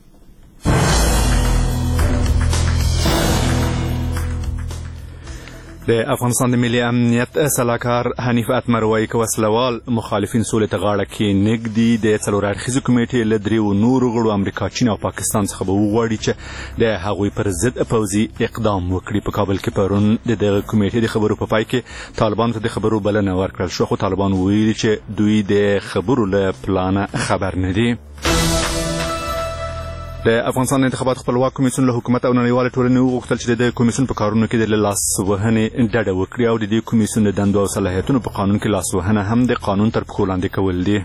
د افغانستان د ملي امنیت سلاکار حنیف اتمر وایي که وسلوال مخالفین سولې ته غاړه کېنږدي د 4 اړخیزې کمیټې له 3 نورو غړو امریکا، چین او پاکستان څخه به وغواړي چې د هغوی پر ضد پوځي اقدام وکړي. په کابل کې پرون د دغه کمیټې د خبرو په پای کې طالبانو ته د خبرو بلنه ورکړل شوه، خو طالبان ویلي چې دوی د خبرو له پلانه خبر نه دي. د افغانستان انتخابات خپلواک کمیسیون له حکومت او نړیوالې ټولنې وغوښتل چې د کمیسیون په کارونو کې د لاس وهنې ډډه وکړي او د دې کمیسیون د دندو او صلاحیتونو په قانون کې لاس وهنه هم د قانون تر پښو لاندې کول دي.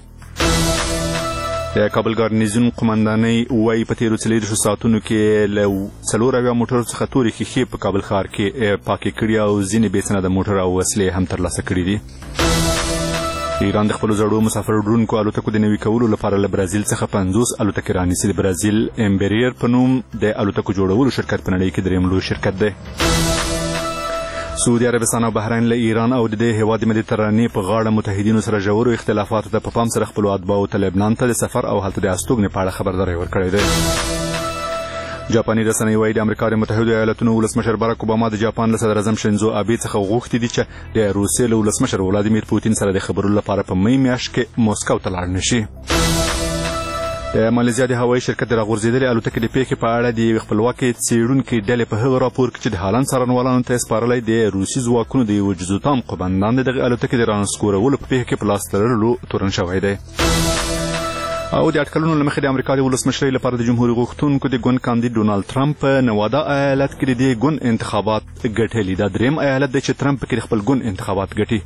د کابل ګارنیزیون قمندانۍ وایي په تېرو 24 ساعتونو کې له 4 موټرو څخه تورې ښیښې په کابل ښار کې پاکې کړي او ځینې بې سنده موټر او وسلې هم ترلاسه کړي دي. ایران د خپلو زړو مسافر وړونکو الوتکو د نوي کولو لپاره له برازیل څخه 50 الوتکې رانیسي. د برازیل امبریر په نوم د الوتکو جوړولو شرکت په نړۍ کې درېیم لوی شرکت دی. سعودي عربستان او بحرین له ایران او د دې هېواد مدیترانې په غاړه متحدینو سره ژورو اختلافاتو ته په پام سره خپلو اتباعو ته لبنان ته د سفر او هلته د استوګنې په اړه خبرداری ورکړی دی. جاپاني رسنۍ وایي د امریکا د متحدو ایالتونو ولسمشر براک اوباما د جاپان له صدر اعظم شینزو آبې څخه غوښتي دي چې د روسیې له ولسمشر ولادیمیر پوتین سره د خبرو لپاره په می میاشت کې موسکو ته لاړ نشي. د مالیزیا د هوایي شرکت د راغورځېدلې الوتکې د پیښې په اړه د یوې خپلواکې څېړونکې ډلې په هغه راپور کې چې د هالند څارنوالانو ته یې سپارلی د روسي ځواکونو د یوه جزوتام قومندان د دغې الوتکې د رانسکورولو په پیښه کې په لاس تړلو تورن شوی دی. او د اټکلونو له مخې د امریکا د ولسمشرۍ لپاره د جمهوري غوښتونکو د ګوند کاندید ډونالډ ټرمپ په نوادا ایالت کې د دې ګوند انتخابات ګټلي. دا درېیم ایالت دی چې ټرمپ پکې د خپل ګوند انتخابات ګټي.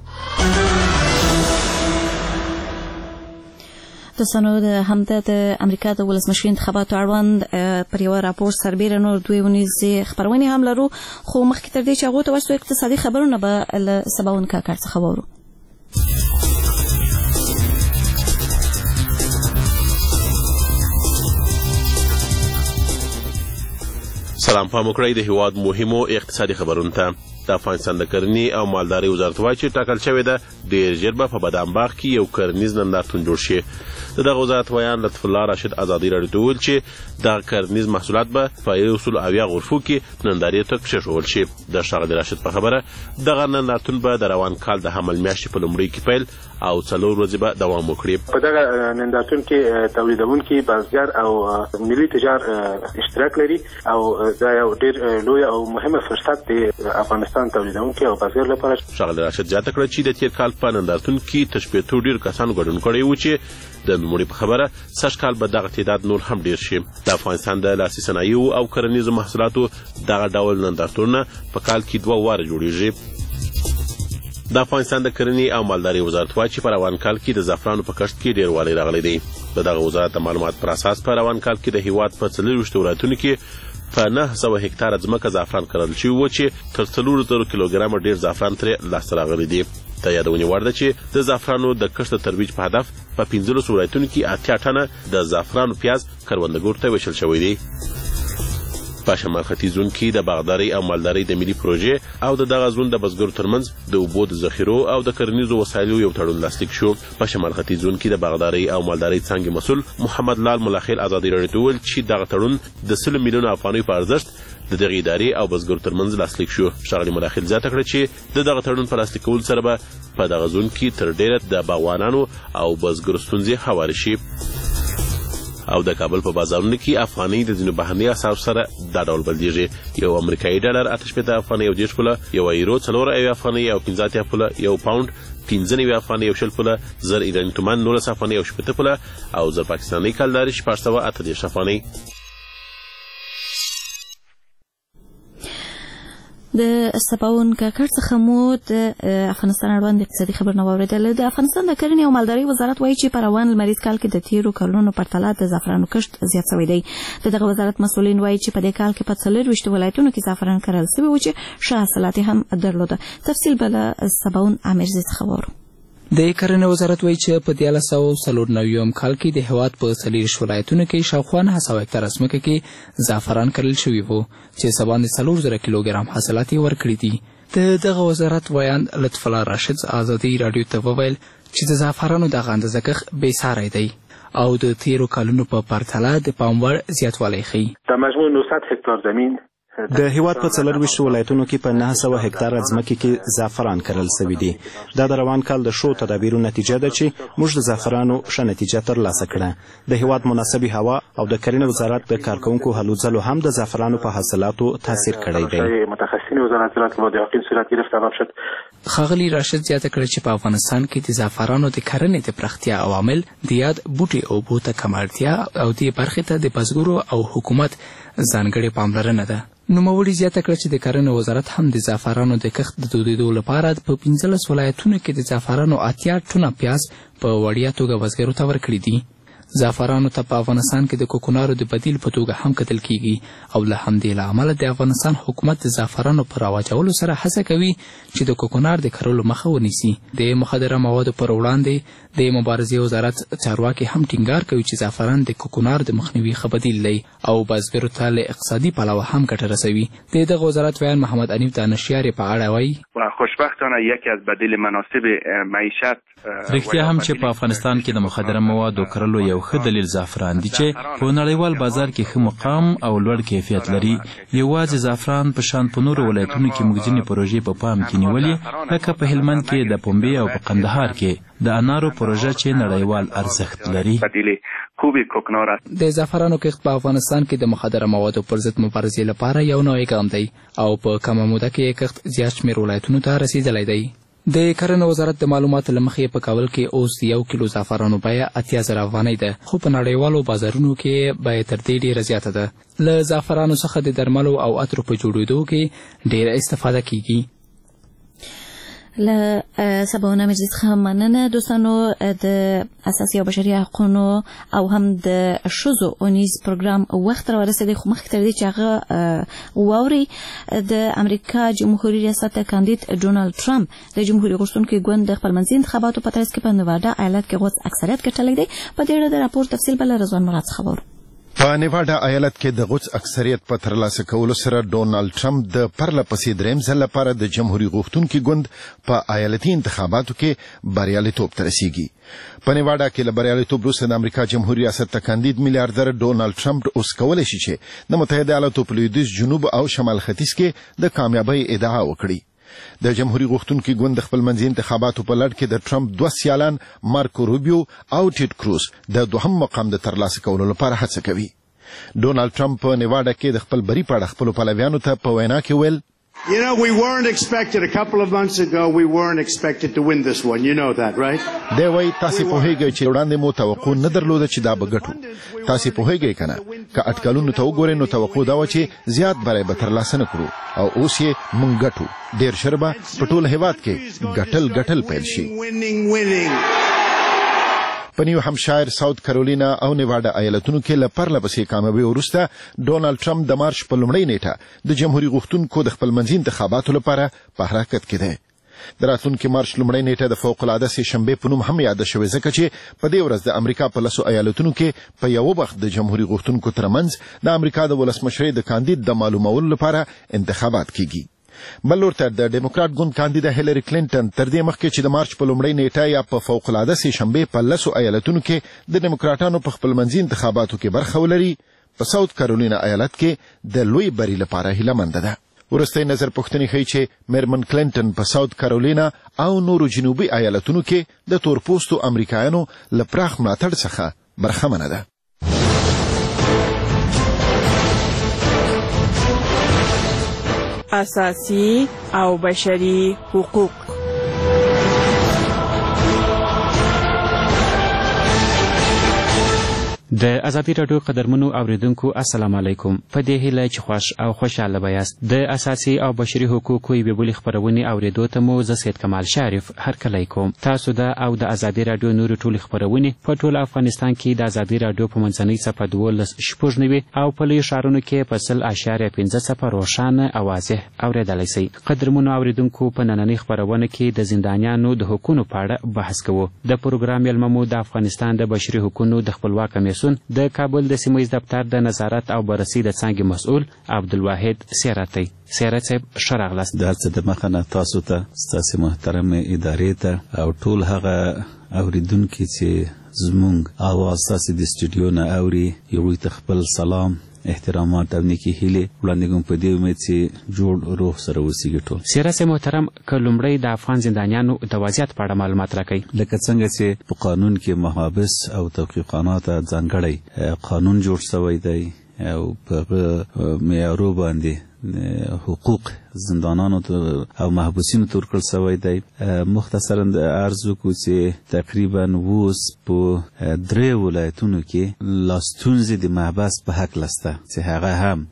دوستانو د همدا د امریکا د ولسمشرۍ انتخاباتو اړوند پر یوه راپور سربیره نور 2 ونیزې خپرونې هم لرو، خو مخکې تر دې چې هغو ته ورسو اقتصادي خبرونه به له سباون کاکړ څخه واورو. سلام، پام وکړئ د هېواد مهمو اقتصادي خبرونو ته. د افغانستان د کرنې او مالدارۍ وزارت وایي چې ټاکل شوې ده ډېر ژر به په بادام باغ کې یو کرنیز نندارتون جوړ شي. د دغه وزارت ویان لطف الله راشد ازادي راډیو ته وویل چې دغه کرنیز محصولات به په 170 غرفو کې نندارې ته کېښودل شي. د ښاغلي راشد په خبره دغه نندارتون به د روان کال د حمل میاشتې په لومړۍ کې پیل او 4 ورځې به دوام وکړي. په دغه نندارتون کې تولیدونکي، بازار او ملي تجار اشتراک لري او دا یو ډېر لوی او مهمه فرصت دی افغانستان تولیدونکي او بازار لپاره. ښاغلي راشد زیاته کړه چې د تیر کال په نندارتون کې تر 80 ډېر کسانو ګډون کړی و چې د نوموړي په خبره سږ کال به دغه تعداد نور هم ډېر شي. د افغانستان د لاسي صنایعو او کرنیزو محصولاتو دغه ډول نندارتونونه په کال کې 2 واره جوړیږي. د افغانستان د کرنې او مالدارۍ وزارت وایي چې په روان کال کې د زعفرانو په کښت کې ډېروالی راغلی دی. د دغه وزارت د معلومات پر اساس په روان کال کې د هېواد په 24 ولایتونو کې په 900 هکتاره ځمکه زعفران کرل شوي و چې تر 400 کیلوګرامه ډېر زعفران ترې لاسته راغلي دي. د یادونې وړ ده چې د زعفرانو د کښت د ترویج په هدف په 15 ولایتونو کې 80 ټنه د زعفرانو پیاز کروندګرو ته ویشل شوی دی. په شمال ختیځ زون کې د باغدارۍ او مالدارۍ د ملي پروژې او د دغه زون د بزګرو ترمنځ د اوبو د ذخیرو او د کرنیزو وسایلو یو تړون لاسلیک شو. په شمال ختیځ زون کې د باغدارۍ او مالدارۍ څانګې مسؤل محمد لال ملاخیل ازادي راډیو ته وویل چې دغه تړون د 100 میلیونه افغانیو په ارزښت د دغې ادارې او بزګرو ترمنځ لاسلیک شو. ښاغلي ملاخیل زیاته کړه چې د دغه تړون په لاسلیک کولو سره به په دغه زون کې تر ډیره د باغوانانو او بزګرو ستونزې هوارې شي. او د کابل په بازارونو کې افغانۍ د ځینو بهرني اسعارو سره دا ډول بدلیږي. یو امریکایي ډالر 88 افغانۍ او 10 پوله، یو یورو 4 افغانۍ او 15 پوله، یو پاوند 15 افغانۍ او 20 پوله، زر ایراني تومان 19 افغانۍ او 18 پوله او زر پاکستاني کلداري 638 افغانۍ. د سباون کاکړ څخه مو د افغانستان اړوند اقتصادي خبرونه واورېدل. د افغانستان د کرنې او مالدارۍ وزارت وایي چې په روان لمریز کال کې د تیرو کلونو پرتله د زعفرانو کښت زیات شوی دی. د دغه وزارت مسؤلین وایي چې په دې کال کې په 24 ولایتونو کې زعفران کرل شوي و چې ښه حاصلات هم درلوده. تفصیل به له سباون عامرزي څخه واورو. د کرنې وزارت وایي چې په 1994 کال کې د هېواد په 40 ولایتونو کې شاوخوا 900 هکتاره ځمکه کې زعفران کرل شوي وو چې څه باندې 4000 کیلوګرام حاصلات یې ورکړي دي. د دغه وزارت ویان لطف الله راشد ازادي راډیو ته وویل چې د زعفرانو دغه اندازه کښت بېساری دی او د تیرو کلونو په پرتله د پام وړ زیاتوالی ښیي. در مجموع 900 هکتار زمین د هیواد په 24 ولایتونو کې په 900 هکتاره ځمکې کې زعفران کرل شوي دي. دا د روان کال د ښو تدابیرو نتیجه ده چې موږ د زعفرانو ښه نتیجه ترلاسه کړه. د هیواد مناسبې هوا او د کرنې وزارت د کارکوونکو هلو ځلو هم د زعفرانو په حاصلاتو تاثیر کړی دی. متخصصین وزارت زراعت با یقین صورت گرفت عمل شد. ښاغلي راشد زیاته کړه چې په افغانستان کې د زعفرانو د کرنې د پراختیا عوامل د یاد بوټي او اوبو ته کم اړتیا او دې برخې ته د بزګرو او حکومت ځانګړې پاملرنه ده. نوموړي زیاته کړه چې د کرنې وزارت هم د زعفرانو د کښت د دودېدو لپاره په 15 ولایتونو کې د زعفرانو 80 ټنه پیاز په وړیا توګه بزګرو ته ورکړي دي. زعفرانو ته په افغانستان کې د کوکنارو د بدیل په توګه هم کتل کیږي او له همدې له امله د افغانستان حکومت د زعفرانو په راواچولو سره هڅه کوي چې د کوکنار د کرلو مخه ونیسي. د مخدره موادو پر وړاندې د مبارزې وزارت چارواکي هم ټینګار کوي چې زعفران د کوکنار د مخنیوي ښه بدیل دی او بزګرو ته له اقتصادي پلوه هم ګټه رسوي. د دغه وزارت ویان محمد انیف دانشیار په اړه وایي خوشبختانه یکی از بدیل مناسب معیشت رښتیا هم چې په افغانستان کې د مخدره موادو کرلو یو ښه دلیل زعفران دي چې په نړیوال بازار کې ښه مقام او لوړ کیفیت لري. یوازې زعفران په شان په نورو ولایتونو کې موږ ځینې پروژې په پام کې نیولې، لکه په هلمند کې د پنبې او په قندهار کې د انارو پروژه چې نړیوال ارزښت لري. د زعفرانو کښت په افغانستان کې د مخدره موادو پر ضد مبارزې لپاره یو نوی ګام دی او په کمه موده کې کښت زیات شمېر ولایتونو ته رسېدلی دی. د کرنې وزارت د معلوماتو له مخې په کابل کې اوس د 1 کیلو زعفرانو بیه 80,000 افغانۍ ده، خو په نړیوالو بازارونو کې بیه تر دې ډېره زیاته ده. له زعفرانو څخه د درملو او عطرو په جوړېدو کې ډېره استفاده کیږي. له سباون عامرزي څخه مننه. دوستانو، د اساسي او بشري حقوقو او هم د ښځو اونیز پروګرام وخت را ورسېدی، خو مخکې تر دې چې هغه واوري د امریکا جمهوري ریاست کاندید ډونالډ ټرمپ د جمهوري غوښتونکي ګوند د خپلمنځي انتخاباتو په ترڅ کې په نیواډا ایالت کې غوڅ اکثریت ګټلی دی. په دې اړه د راپور تفصیل به له رضوان مراد څخه واورو. په نیواډا ایالت کې د غوڅ اکثریت په ترلاسه کولو سره ډونالډ ټرمپ د پرله پسې درېیم ځل لپاره د جمهوري غوښتونکي ګوند په ایالتي انتخاباتو کې بریالیتوب ته رسیږي. په نیواډا کې له بریالیتوب وروسته د امریکا جمهوري ریاست ته کاندید میلیاردر ډونالډ ټرمپ اوس کولی شي چې د متحده ایالاتو په لویدیځ، جنوب او شمال ختیځ کې د کامیابۍ ادعا وکړي. د جمهوریت غوښتونکي ګوند د خپلمنځي انتخاباتو په لړ کې د ټرمپ 2 سیالان مارکو روبیو او ټیډ کروز د دوهم مقام د ترلاسه کولو لپاره هڅه کوي. ډونالډ ټرمپ په نیواډا کې د خپل بری په اړه خپلو پلویانو ته په وینا کې ویل You know, we weren't expected a couple of months ago. We weren't expected to win this one. You know that, right? دی وایي تاسې پوهیږئ چې وړاندې مو توقع نه درلوده چې دا به ګټو. تاسې پوهیږئ که نه، که اټکلونو ته وګورئ نو توقع دا وه چې زیات بری به ترلاسه نه کړو او اوس یې موږ ګټو. ډېر ژر به په ټول هېواد کې ګټل پیل شي. په نیو همشایر، ساوث کرولینا او نیواډا ایالتونو کې له پرله پسې کامیابۍ وروسته ډونالډ ټرمپ د مارچ په لومړۍ نیټه د جمهوري غوښتونکو د خپلمنځي انتخاباتو لپاره په حرکت کې دی. د راتلونکي مارچ لومړۍ نیټه د فوق العاده سې شنبې په نوم هم یاده شوې، ځکه چې په دې ورځ د امریکا په 10 ایالتونو کې په یو وخت د جمهوري غوښتونکو ترمنځ د امریکا د ولسمشرۍ د کاندید د معلومولو لپاره انتخابات کیږي. بل لورته د ډیموکرات ګوند کاندیده هیلری کلینټن تر دې مخکې چې د مارچ په لومړۍ نیټه یا په فوق العاده سې شنبې په 10 ایالتونو کې د ډیموکراټانو په خپلمنځي انتخاباتو کې برخه ولري، په ساوث کرولینا ایالت کې د لوی بری لپاره هیله منده ده. وروستی نظر پوښتنې ښیي چې میرمن کلینټن په ساوث کرولینا او نورو جنوبي ایالتونو کې د تورپوستو امریکایانو له پراخ ملاتړ څخه برخمنه ده. اساسي او بشري حقوق. د ازادي راډیو قدرمنو اوریدونکو السلام علیکم. په دې هیله چې خوښ او خوشاله به یاست. د اساسي او بشري حقوقو یوې بلې خپرونې اوریدو ته مو زه سید کمال شریف هرکلی کوم. تاسو د او د ازادي راډیو نورې ټولې خپرونې په ټول افغانستان کې د ازادي راډیو په منځنۍ څپه 12.9 او په لویو ښارونو کې په 100.5 څپه روښانه او واضح اوریدلی شئ. قدرمنو اوریدونکو په نننۍ خپرونه کې د زندانیانو د حقونو په اړه بحث کوو. د پروګرام میلمه مو د افغانستان د بشري حقوقو د خپلواک کمیسیون د کابل د سیمه ییز دفتر د نظارت او بررسي د څانګې مسؤل عبدالواحد سیرتی. سیرت صاحب ښه راغلاست. د هر څه د مخه نه تاسو ته ستاسې محترمې ادارې ته او ټول هغه اوریدونکي چې زموږ اواز تاسې د سټوډیو نه اوري هغوی ته خپل سلام احترامات او نیکې هیلې وړاندې کوم په دې امید چې جوړ روح سره اوسیږي ټول. سیرت صاحب محترم که لومړی د افغان زندانیانو د وضعیت په اړه معلومات راکړئ. لکه څنګه چې په قانون کې محابس او توقیقانات ځانګړی قانون جوړ شوی دی او په معیارو باندې حقوق زندانانو او محبوسینو ته ورکړل شوی دی. مختصرا عرض وکړو چې تقریبا اوس په 3 ولایتونو کې لا ستونزې د محبس په هکله شته چې هغه هم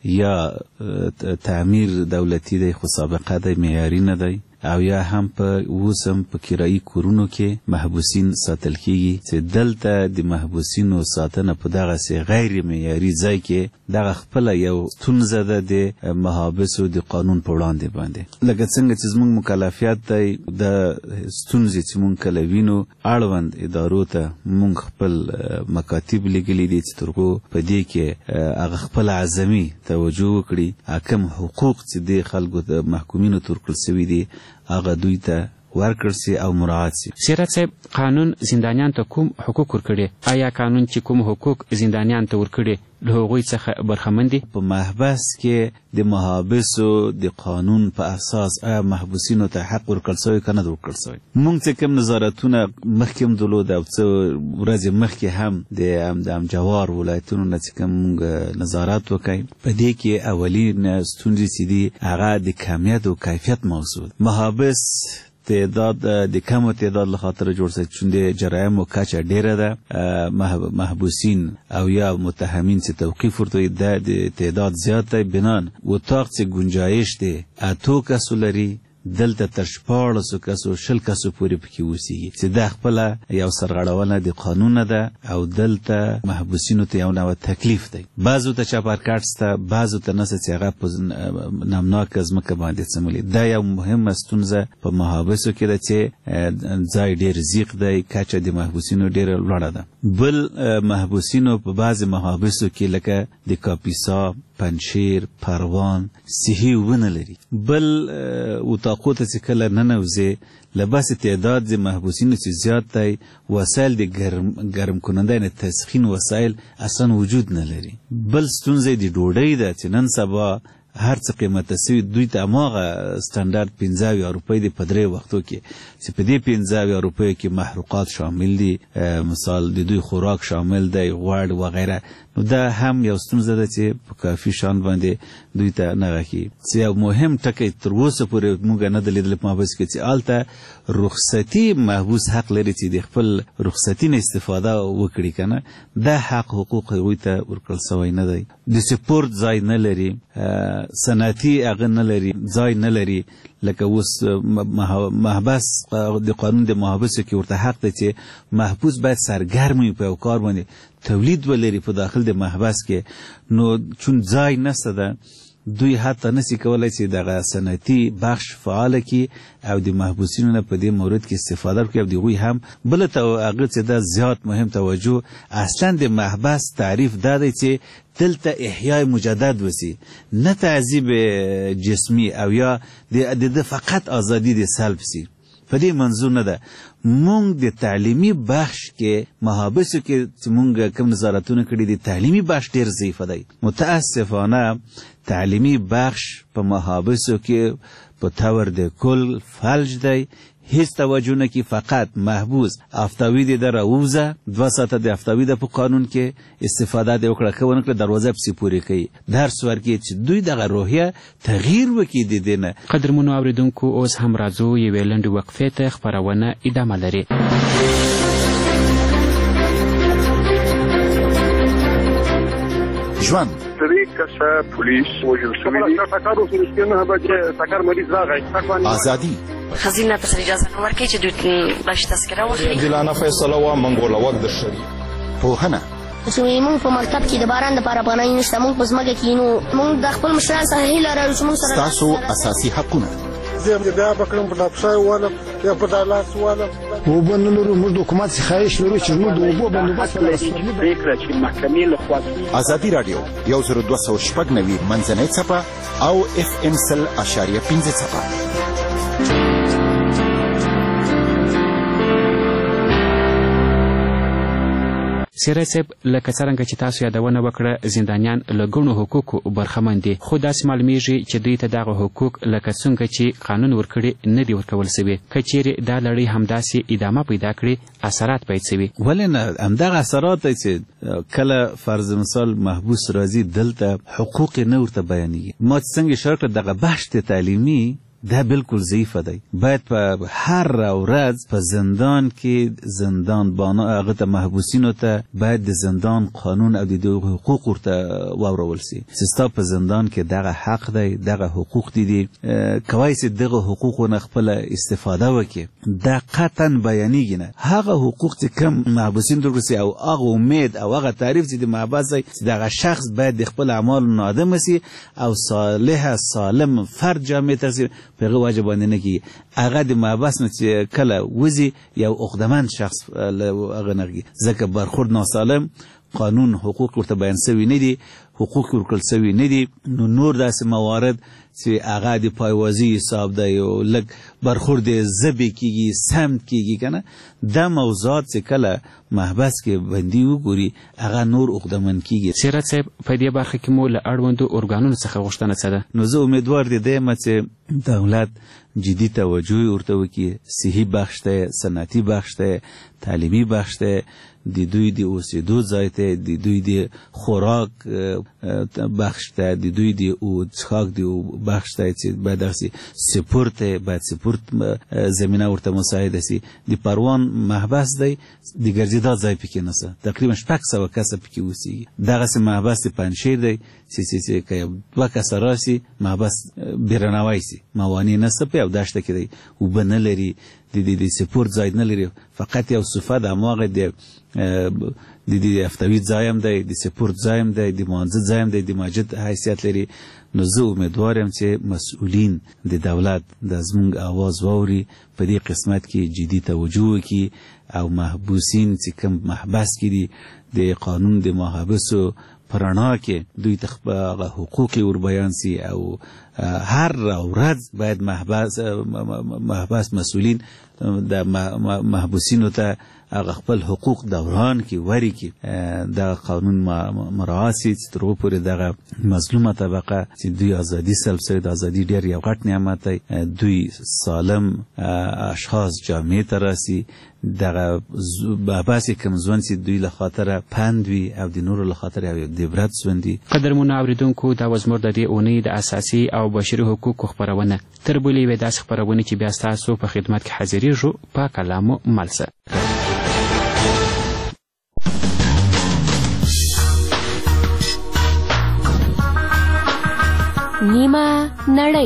یا تعمیر دولتي دی خو سابقه دی معیاري نه دی او یا هم اوس هم په کرایي کورونو کې محبوسین ساتل کیږي چې دلته د محبوسینو ساتنه په دغسې غیر معیاري ځای کې دغه خپله یو ستونزه ده د محابسو د قانون په وړاندې باندې. لکه څنګه چې زموږ مکلفیت دی د ستونزې چې موږ کله وینو اړوند ادارو ته موږ خپل مکاتب لیږلي دي چې تر هغو په دې کې هغه خپل اعظمي توجه وکړي کوم حقوق چې د خلکو د محکومینو ته ورکړل شوي دي هغه دوی ته ورکړل سي او مراعات سي. سیرت صاحب قانون زندانیان ته کوم حقوق ورکړي؟ آیا قانون چې کوم حقوق زندانیان ته ورکړي له هغوی څخه برخمن دي؟ په محبس کې د محابسو د قانون په اساس آیا محبوسینو ته حق ورکړل شوی که نه ورکړل شوی؟ موږ چې کوم نظارتونه مخکې هم درلود او څه ورځې مخکې هم د امجوار ولایتونو نه چې کوم موږ نظارت وکړی په دې کې اولین ستونزې چې دي هغه د کمیت او کیفیت موضوع. محابس تعداد د کم تعداد له خاطر جوړ شوی چون د جرایمو کچه ډیره ده. محبوسین او یا متهمین چې توقیف ورته د تعداد زیات دی بنان اتاق چې گنجایش دی 8 کسو لري دلته تر 14 کسو 20 کسو پورې پکې اوسېږي چې دا خپله یو سرغړونه د قانون نه ده او دلته محبوسینو ته یو نوع تکلیف دی. بعضو ته چاپارکاټ شته بعضو ته نسته چې هغه په نمناکه ځمکه باندې څملي. دا یو مهمه ستونزه په محابسو کې ده چې ځای ډېر زیق دی کچه د محبوسینو ډېره لوړه ده. بل محبوسینو په بعضې محابسو کې لکه د کاپیسا پنشیر پروان صحي ونه لري. بل اتاقو ته چې کله ننوځې له بس تعداد د محبوسینو چې زیات دی وسایل د ګرم کننده یعنې تسخین وسایل اصلا وجود نه لري. بل ستونزه د ډوډۍ ده چې نن سبا هر څه قیمته سوي دوی ته هماغه سټنډرډ 15 روپۍ دی په 3 وختو کې چې په دې 15 روپۍ کې محروقات شامل دي مثال د دوی خوراک شامل دی غوړ وغیره. نو دا هم یو ستونزه ده چې په کافي شان باندې دوی ته نه راکي. چې یو مهم ټکی تر اوسه پورې موږ نه دی لیدلی په محبس کې چې هلته رخصتي محبوس حق لري چې د خپل رخصتي نه استفاده وکړي که نه دا حق حقوق هغوی ته ورکړل شوی نه دی. د سپورت ځای نه لري صنعتي هغه نه لري ځای نه لري. لکه اوس محبس د قانون د محبسو کې ورته حق دی چې محبوس باید سرګرم وي په یو کار باندې تولید ولري په داخل د محبس کې. نو چون ځای نشته ده دوی حتی نسی کولای چې دغه صنعتي بخش فعال کی او د محبوسینو نه په دې مورد کې استفاده وکړي او د هغوی هم بله هغه چې دا زیات مهم توجه اصلا د محبس تعریف دا دی چې دلته احیای مجدد وسی نه تعذیب جسمی او یا د فقط ازادي د سلب سی. په دې منظور نه ده. مونږ د تعلیمي بخش کې محابسو کې چې مونږ کوم نظارتونه کړي دي تعلیمي بخش ډېر ضعیفه دی. متاسفانه تعلیمي بخش په محابسو کې په طور د کل فلج دی. هیڅ توجه نه کی فقط محبوس افتاوی دی در اوزه 2 ساعته د افتاوی د په قانون کې استفاده دی وکړه که ونه کړه دروازه پسې پورې کوي. درس ورکړي چې دوی دغه روحیه تغییر وکړي د دې نه. قدرمنو اوریدونکو اوس هم راځو یوې لنډې وقفې ته خپرونه ادامه لري. ژوند 3 کسه پولیس وژل شوي دي ټکر وشو نه بچي ټکر مریض راغی ازادي خزینه ته اجازه نه ورکړي چې دوی باندې تذکره واخلي عادلانه فیصله و منګوله وخت د شری پوهنه چې موږ په مکتب کې د باران لپاره پناه نشته موږ په ځمکه کې نو موږ د خپل مشران سره هیله لرو چې موږ سره تاسو اساسي حقونه زه بیا بکړم په دپسای والم یا په دالاس والم اوبه نه لرو موږ د حکومت څخه خواهش لرو چې موږ د اوبو بندوبست پرېکړه چې محکمې لخوا ازادي راډیو 10290 منځنۍ څپه او FM 100.5 څپه. سیره صاحب لکه څرنګه چې تاسو یادونه وکړه زندانیان له ګڼو حقوقو برخمن دي خو داسې معلومیږي چې دوی ته دغه حقوق لکه څنګه چې قانون ورکړي نه دي ورکول سوي که چیرې دا لړۍ همداسې ادامه پیدا کړي اثرات باید سوي ولې نه همدغه اثرات دی چې کله فرض مثال محبوس راځي دلته حقوق نه ورته بیانېږي ما څنګه اشاره کړه دغه بحث تعلیمي دا بالکل ضعیفه دی باید په هر ورځ په زندان کې زندانبانو هغه ته محبوسینو ته باید د زندان قانون او د حقوق ورته واورول سي چې ستا په زندان کې دغه حق دی دغه حقوق دي کوای سي دغه حقوقو نه خپل استفاده وکړي دا قطعا بیانېږي نه هغه حقوق چې کم محبوسین درسي او هغه امید او هغه تعریف چې د محبس دی چې دغه شخص باید د خپل اعمال نادم سي او صالح سالم فرد جامع تصير پیغه واجب باندې نه کی هغه د محبس نه چې کله وزي یو عقدمند شخص هغه نرګي ځکه برخورد ناسالم قانون حقوق ورته بیان شوی نه دي حقوق ورکړل شوی نه دي نو نور داسې موارد چې هغه د پایوازی حساب دی او لږ برخورد زبې کیږي سمت کیږي کنه دا موضوعات چې کله محبس کې بندي وګوري هغه نور عقدمن کیږي سیرت صاحب په دې برخه کې مو له اړوندو ارګانونو څخه غوښتنه څه ده نو زه امیدوار دیم چې دولت جدي توجه ورته وکړي صحي بخش ته صنعتي بخش ته تعلیمي بخش ته د دوی د اوسېدو ځای ته د دوی د خوراک بخش ته د دوی د څښاک د بخش ته چې باید داسې سپورت باید سپورت زمینه ورته مساعده سي د پروان محبس دی د ګرځېدا ځای پکې نسته تقریبا 600 کسه پکې اوسېږي دغسې محبس د پنجشیر دی چې که دوه کسه راسي محبس بیرنوی سي موانع نسته په یو دشته کې دی اوبه نه لري د سپورت ځای نه لري فقط یو صفه د هماغه د افتوي ځای هم دی د سپورت ځای هم دی د مانځه ځای هم دی د مسجد حیثیت لري نو زه امیدوار یم چې مسؤلین د دولت د زموږ اواز واوري په دې قسمت کې جدي توجه وکړي او محبوسین چې کوم محبس کې دي د قانون د محبسو پرانا کې دوی ته حقوق ور بیان سي او هر ورځ باید محبس مسؤلین د محبوسینو ته خپل حقوق دوران کې وری کې د قانون مراعات سي تر پورې دغه مظلومه طبقه چې دوی ازادي سلب سره د ازادي ډیر یو غټ نعمت دی دوی سالم اشخاص جامع ته راسي دغه باسي کوم ځوان چې دوی له خاطره پندوي او د نورو له خاطره یو د عبرت ژوندي قدرمنو اوریدونکو دا وزمر د دې اونۍ د اساسي او بشري حقوقو خبرونه تر بلې وې داسې خبرونه چې بیا ستاسو په خدمت کې حاضرېږو په کلامو ملسه نیمه نړۍ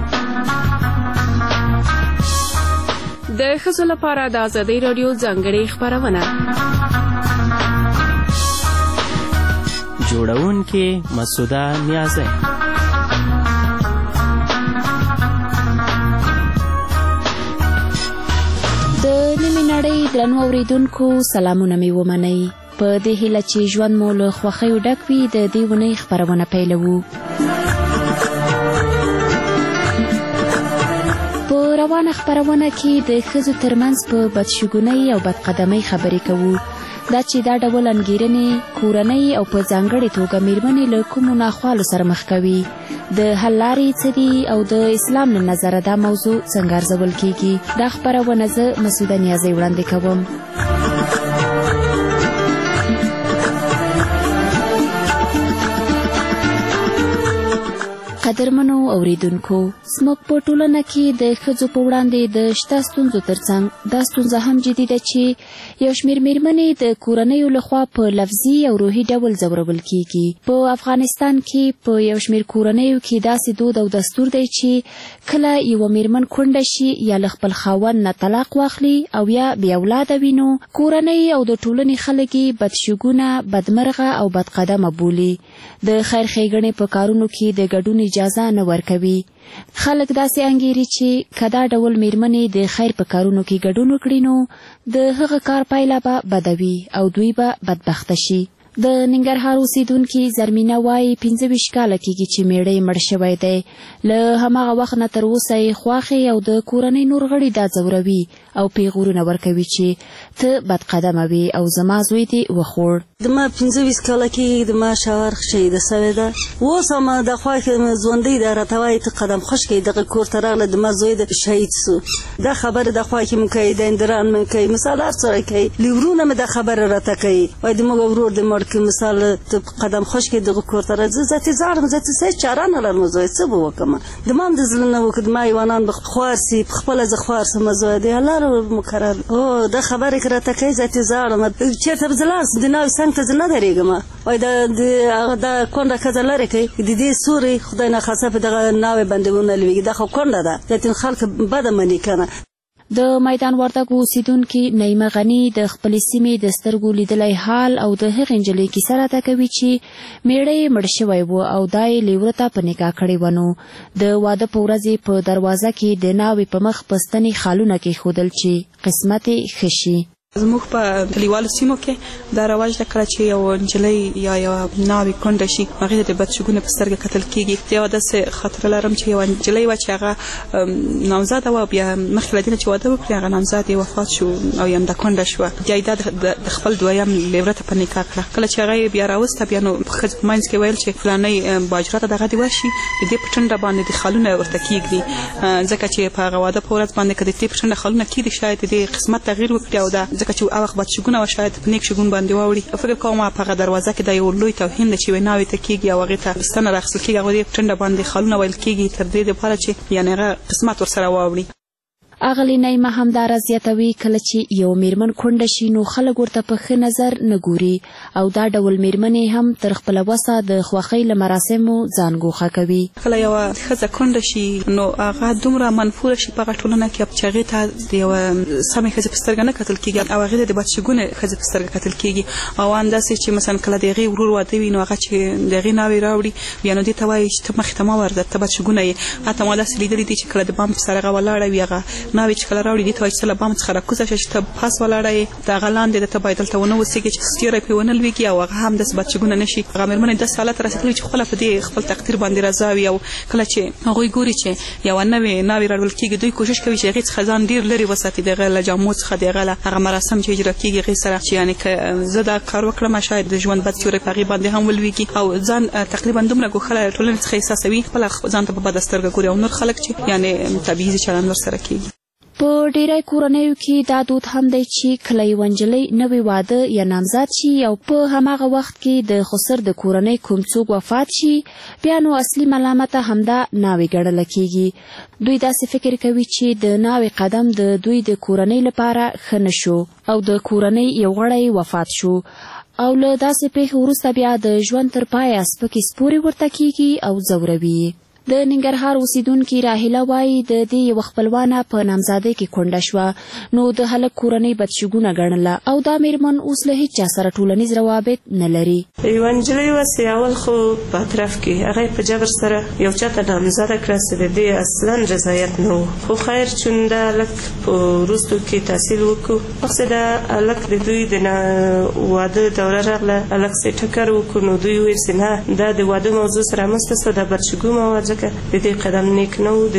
د ښځو لپاره د ازادۍ راډیو ځانګړې خپرونه جوړونکې مسعوده نیازی د نیمې نړۍ درنو اوریدونکو سلامونه مې ومنئ په دې هیله چې ژوند مو له خوښیو ډک وي د دې اونۍ خپرونه پیلوو روانه خبرونه کې د ښځو ترمنځ په بدشګونۍ او بدقدمۍ خبرې کوو دا چې دا ډول انګیرنې کورنۍ او په ځانګړې توګه میرمنې له کومو ناخوالو سره مخ کوي د حل لارې څه دي او د اسلام له نظره دا موضوع څنګه ارزول کیږي دا خبرونه زه مسعوده نیازی وړاندې کوم قدرمنو اوریدونکو، زموږ په ټولنه کې د ښځو په وړاندې د شته ستونزو ترڅنګ دا ستونزه هم جدي ده چې یو شمېر مېرمنې د کورنیو لخوا په لفظي او روحي ډول ځورول کیږي. په افغانستان کې په یو شمېر کورنیو کې داسې دود او دستور دی چې کله یوه مېرمن کونډه شي یا له خپل خاوند نه طلاق واخلي او یا بې اولاده وي، نو کورنۍ او د ټولنې خلک یې بدشګونه، بدمرغه او بدقدمه بولي. د خیر ښېګڼې په کارونو کې د ګډون اجازه نه ورکوي. خلک داسې انګیري چې که دا ډول مېرمنې د خیر په کارونو کې ګډون وکړي نو د هغه کار پایله به بده وي او دوی به بدبخته شي. د ننګرهار اوسیدونکي زرمینه وایي 25 کاله کېږي چې میړه یې مړ شوی دی. له هماغه وخت نه تر اوسه یې خواښې او د کورنۍ نور غړي دا ځوروي او پیغورونه ورکوي چې ته بدقدمه وي او زما زوی دې وخوړ. زما 25 کاله کېږي د ما شاور شهیده سوې ده. اوس هم د خواښې ژوندۍ ده، راته وایي ته قدم خوش کوي دغه کور ته راغله د ما زوی د شهید سو. دا خبره د خواښې مې کوي، د اندران مې کوي، مثال هر څه کوي، لیورونه مې دا خبره راته کوي. وایي د موږ ورور د مړ کې مثال ته قدم خوش کې دغه کور ته راځه، زه تې زاړم، زه تې څه چاره نه لرم، زوی څه به وکړم؟ د ما هم د زړه نه وکړه، د ما حیوانان به خوار سي، په خپله زه خوار سم، زوی د الله مقرر. او دا خبرې که راته کوي زه تې زاړم، چېرته به زه لاړ د ناوې څنګ ته زه نه درېږم. وایي دا کونډه ښځه لرې کوي د دې سوري خدای ناخواسته په دغه ناوې باندې ونه لوېږي، دا خو کونډه ده، ځکه خلک بده مني که نه. د میدان وردګو اوسیدونکي نعیمه غني د خپلې سیمې د سترګو لیدلی حال او د هغې نجلۍ کیسه راته کوي چې میړه یې مړ شوی و او دا یې لیوره ته په نکاح کړې و. نو د واده په ورځ یې په دروازه کې د ناوې په مخ په ستنې خالونه کېښودل چې قسمت یې ښه شي. زموږ په کلیوالو سیمو کې دا رواج ده کله چې یو نجلۍ یا یو ناوې کونډه شي هغې ته د بدشګونې په سترګه کتل کېږي. یوه داسې خاطره لرم چې یوه نجلۍ وه چې هغه نامزاده وه، بیا مخکې له دې نه چې واده وکړي هغه نامزاد یې وفات شو او یا همدا کونډه شوه. بیا یې دا د خپل دویم لیوره ته په نکاح کړه. کله چې هغه یې بیا راوسته بیا نو ښځې په منځ کې ویل چې فلانۍ باجره ته دغه دې ورشي د دې په ټنډه باندې د خالونه ورته کېږدي، ځکه چې په هغه واده په ورځ باندې که د دې په ټنډه خالونه کېږدي شاید د دې قسمت تغییر وکړي او دا ځکه چې هغه وخت بدشګونه وه شاید په نیک شګون باندې واوړي. فکر کوم په هغه دروازه کې دا یو لوی توهین دی چې یوې ناوې ته کېږي او هغې ته ستنه راخیستل کېږي، هغه دې په ټنډه باندې خالونه ویل کېږي تر دې دپاره چې یعنې هغه قسمت ورسره واوړي. اغلې نعیمه همداره زیاتوي کله چې یو میرمن کونډه شي نو خلک ورته په ښه نظر نه ګوري او دا ډول میرمنې هم تر خپله وسه د خوښۍ له مراسمو ځان ګوښه کوي. کله یوه ښځه کونډه شي نو هغه دومره منفوره شي په هغه ټولنه کې چې هغې ته د یوه سمې ښځې په سترګه نه کتل کېږي او هغې ته د بدشګونې ښځې په سترګه کتل کېږي. او همداسې چې مثلا کله د هغې ورور واده وي نو هغه چې د هغې ناوې راوړي بیا نو دې ته وایي چې ته مخې ته مه ورځه، ته بدشګونه یې. حتی ما داسې لیدلي دي چې کله د بام په سر هغه ولاړه وي هغه ناوې چې کله راوړي دې ته وایي چې له بام څخه راکوزه شه چې ته پاس ولاړه یې، د هغه لاندې ده ته باید دلته ونه اوسېږي چې ستیری پرې ونه لوېږي او هغه هم داسې بدشګونه نه شي. هغه مېرمنې داسې حالت ته رسېدلي چې خپله په دې خپل تقدیر باندې رضا وي او کله چې هغوی ګوري چې یوه نوې ناوې راوړل کېږي دوی کوشش کوي چې هغې څخه ځان ډېر لرې وساتي، د هغه له جامو څخه د هغه له هغه مراسم چې اجرا کېږي هغې سره چې یعنې که زه دا کار وکړم شاید د ژوند بد سیوری په هغې باندې هم ولوېږي او ځان تقریبا دومره ګوښه ټولنې څخه احساسوي خپله ځان ته په بده سترګه ګوري او نور خلک چې یعنې طبیعي چلند ورسره کېږي. په ډیری کورنیو کې دا دود هم دی چې کله یوه نجلۍ نوې واده یا نامزاد شي او په هماغه وخت کې د خسر د کورنۍ کوم څوک وفات شي بیا نو اصلي ملامته همدا ناوې ګڼله کېږي. دوی داسې فکر کوي چې د ناوې قدم د دوی د کورنۍ لپاره ښه نه شو او د کورنۍ یو غړی وفات شو او له داسې پیښې وروسته بیا د ژوند تر پایه سپکې سپورې ورته کېږي او ځوروي. د ننګرهار اوسیدونکي راهیله وایي د دې یوه خپلوانه په نامزادۍ کې کونډه شوه نو د هلک کورنۍ بدشګونه ګڼله او دا میرمن اوس له هیچ چا سره ټولنیز روابط نه لري. یوه نجلۍ وه چې اول خو په اطراف کې هغه په جبر سره یو چا ته نامزاده کړه چې د دې اصلا رضایت نه و، خو خیر چون دا هلک په وروستو کې تحصیل وکړو مقصد دا هلک د دوی د واده دوره راغله هلک سې ټکر وکړو نو دوی وویل چې نه دا د واده موضوع سره رامنځته سوه دا بدشګونه وه ځکه د دې قدم نیک نه و، د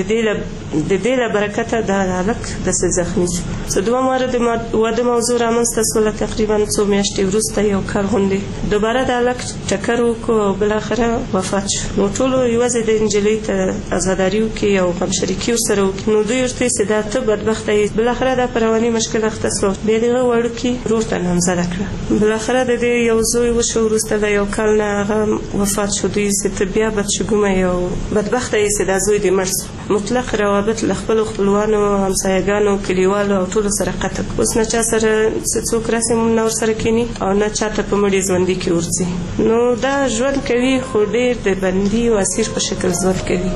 دې له برکته دا هلک داسې زخمي شو. څه دوه واره د واده موضوع رامنځته سوله تقریبا څو میاشتې وروسته یو کال غوندې دوباره د هلک ټکر وکړو او بالاخره وفات شو. نو ټولو یوازې د نجلۍ ته عزاداري وکړي او غمشریکي ورسره وکړي نو دوی ورته چې دا ته بدبخته یې. بالاخره دا په رواني مشکل اخته سوه بیا د هغه وړوکي ورور ته نامزده کړه. بالاخره د دې یو زوی وشو وروسته د یو کال نه هغه وفات شو. دوی چې ته بیا بدشګونه یې او بدبخته یې چې دا زوی دې مړ شو. مطلق روابط له خپلو خپلوانو همسایګانو کلیوالو او ټولو سره قطع. اوس نه چا سره څوک راسي مونږ نه ورسره کینی او نه چاته په مړي ژوندي کې ورځي. نو دا ژوند کوي خو ډېر د بندي او اسیر په شکل ژوند کوي.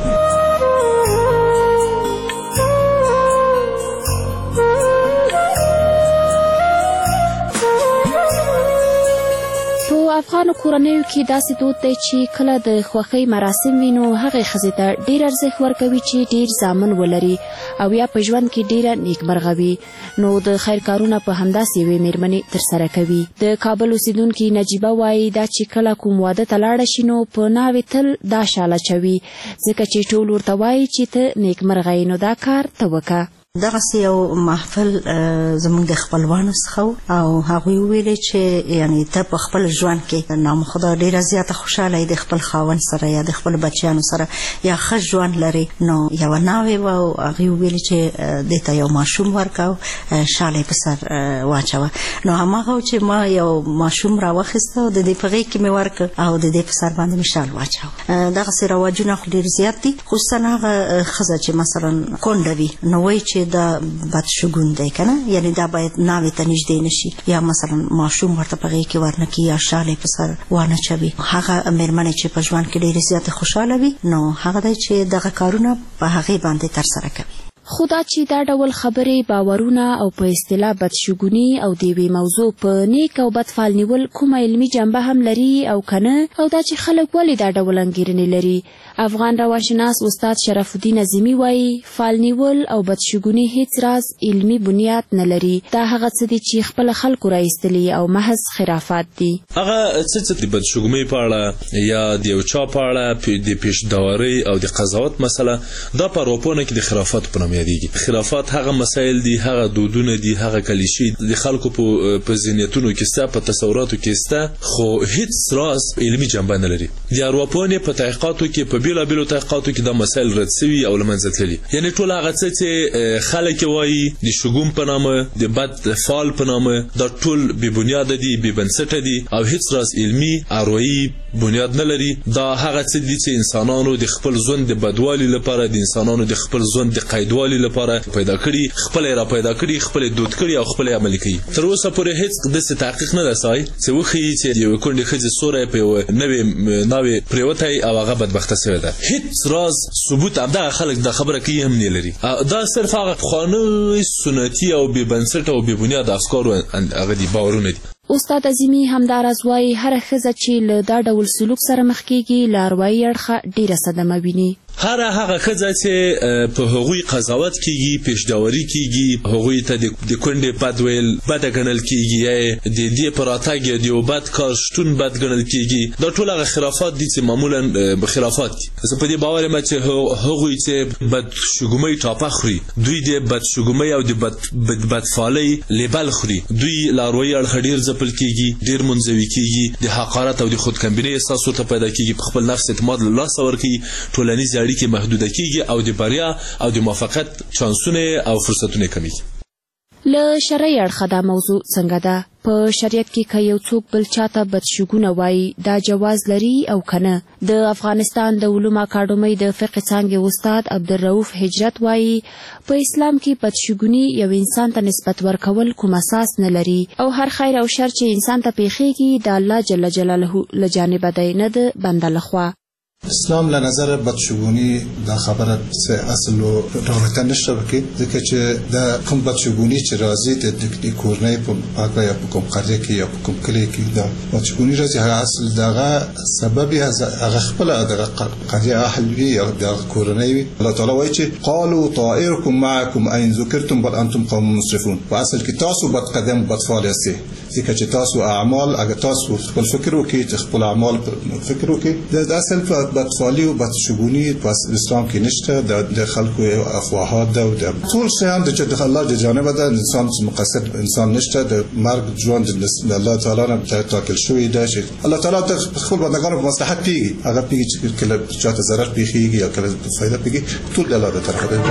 افغانو کورنیو کې داسې دود دی چې کله د خوښۍ مراسم وي نو هغې ښځې ته ډېر ارزښت ورکوي چې ډېر زامن ولري او یا په ژوند کې ډېره نیکمرغه وي. نو د خیر کارونه په همداسې یوې مېرمنې ترسره کوي. د کابل اوسیدونکي نجیبه وایي دا چې کله کوم واده ته لاړه شي نو په ناوې تل دا شال اچوي ځکه چې ټول ورته وایي چې ته نیکمرغه یې نو دا کار ته وکړه. دغسې یو محفل زموږ د خپلوانو څخه او هغوی وویلې چې یعنې ته په خپل ژوند کې نامخدا ډېره زیاته خوشحاله یې د خپل خاوند سره یا د خپلو بچیانو سره یا ښه ژوند لري. نو یوه ناوې وه او هغوی وویلې چې دې ته یو ماشوم ورکړه او شال یې په سر واچوه. نو هماغه و چې ما یو ماشوم راواخیسته او د دې په غېږ کې مې ورکړ او د دې په سر باندې مې شال واچوه. دغسې رواجونه خو ډېر زیات دي خصوصا هغه ښځه چې مثلا کونډه وي نو وایي چې دا بدشګون دی که نه، یعنی دا باید ناوې ته نږدې نشي یا مثلا ماشوم ورته په غېږ کې ورنکړي یا شال یې په سر وانچوي. هغه مېرمنې چې په ژوند کې ډېرې زیاتې خوشحاله وي نو هغه دی چې دغه کارونه په هغې باندې ترسره کوي. خو دا چې دا ډول خبرې، باورونه او په اصطلاح بدشګوني او د یوې موضوع په نیک او بد فال نیول کومه علمي جنبه هم لري او که نه، او دا چې خلک ولې دا ډول انګېرنې لري. افغان روانشناس استاد شرف الدین عظیمي وایي فال نیول او بدشګوني هیڅ راز علمي بنیاد نه لري. دا هغه څه دي چې خپله خلکو راایستلي او محض خرافات دي. هغه څه د بدشګومۍ په اړه یا د یو چا په اړه د پیشداورۍ او د قضاوت مسله دا په اروپا کې د خرافات په نوم یادېږي. خرافات هغه مسایل دي، هغه دودونه دي، هغه کلیشې د خلکو په ذهنیتونو کې سته، په تصوراتو کې سته، خو هیڅ راز علمي جنبه نه لري. د اروپا په تحقیقاتو کې په بیلابیلو تحقیقاتو کې دا مسایل رد شوي او له منځه تللي. یعنې ټول هغه څه چې خلک وایي د شګون په نامه، د بد فال په نامه، دا ټول بې بنیاده دي، بې بنسټه دي او هیڅ راز علمي اروایي بنیاد نه لري. دا هغه څه دي چې انسانانو د خپل ژوند د بدوالي لپاره، د انسانانو د خپل ژوند د قیدوالي لپاره پیدا کړي، خپل را پیدا کړي، خپل دود کړي او خپل عملي کوي. تر اوسه پورې هیڅ داسې تحقیق نه دی شوی چې وښیي چې یوې کونډې ښځې سوری په یوه نوې ناوې پرېوتی او هغه بدبخته شوې ده. هیڅ راز ثبوت همدغه خلک دا خبره کوي هم نه لري. دا صرف هغه پخواني سنتي او بې بنسټه او بې بنیاده افکارو هغه دي، باورونه دي. استاد عظیمي همداراز وایي هره ښځه چې له دا ډول سلوک سره مخ کېږي له اروایي اړخه ډېره صدمه ویني. هر هغه ښځه چې په هغوی قضاوت کیږي، پیشداوري کیږي، هغوی ته د کونډې بد ویل بده ګڼل کیږي، یا د دې په راتګ د یو بد کار شتون بد ګڼل کیږي، دا ټول هغه خرافات دي چې معمولا خرافات دي. زه په دې باور یم چې هغوی چې بدشګومۍ ټاپه خوري، دوی د بدشګومۍ او د بدفالۍ لیبل خوري، دوی له اروایي اړخه ډېر ځپل کیږي، ډېر منزوي کیږي، د حقارت او د خودکمبینۍ احساس ورته پیدا کیږي، په خپل نفس اعتماد له لاسه ورکوي، ټولنیز اړیکې محدوده کیږي او د بریا او د موفقیت چانسونه او فرصتونه کمیږي. له شرعي اړخه دا موضوع څنګه ده؟ په شریعت کې که یو څوک بل چاته بدشګونه وایي دا جواز لري او که نه؟ د افغانستان د علومو اکاډمۍ د فقه څانګې استاد عبدالرؤف هجرت وایي په اسلام کې بدشګوني یو انسان ته نسبت ورکول کوم اساس نه لري او هر خیر او شر چې انسان ته پیښیږي د الله جل جلاله له جانبه دی، نه د بنده لخوا. اسلام له نظر بدشګوني دا خبره څه اصل او رابطه نشته پکې، ځکه چې دا کوم بدشګوني چې راځي د کورنۍ په پاکه یا په کوم قريه کې یا په کوم کلی کې دا بدشګوني راځي، هغه اصل دغه سبب یې هغه خپل دغه قريه اهل وي او د کورنۍ وي. الله تعالی وایي چې قالوا طائركم معكم اين ذكرتم بل انتم قوم مسرفون. په اصل کې تاسو بد قدم بد فعال یاستئ، ځکه چې تاسو اعمال اگه تاسو خپل فکر وکړئ، خپل اعمال فکر وکړئ، د اصل بدفعالي او بدشګوني په اسلام کې نشته. د خلکو افواهات ده او د ټول شیان د الله د جانبه ده. انسان مقصد انسان نشته، د مرګ ژوند د الله تعالی نه ټاکل شوی ده چې الله تعالی د خپل بندګانو په مصلحت پیږي، هغه پیږي چې کله چاته ضرر پیښیږي یا کله فایده پیږي، ټول د الله طرفه ده.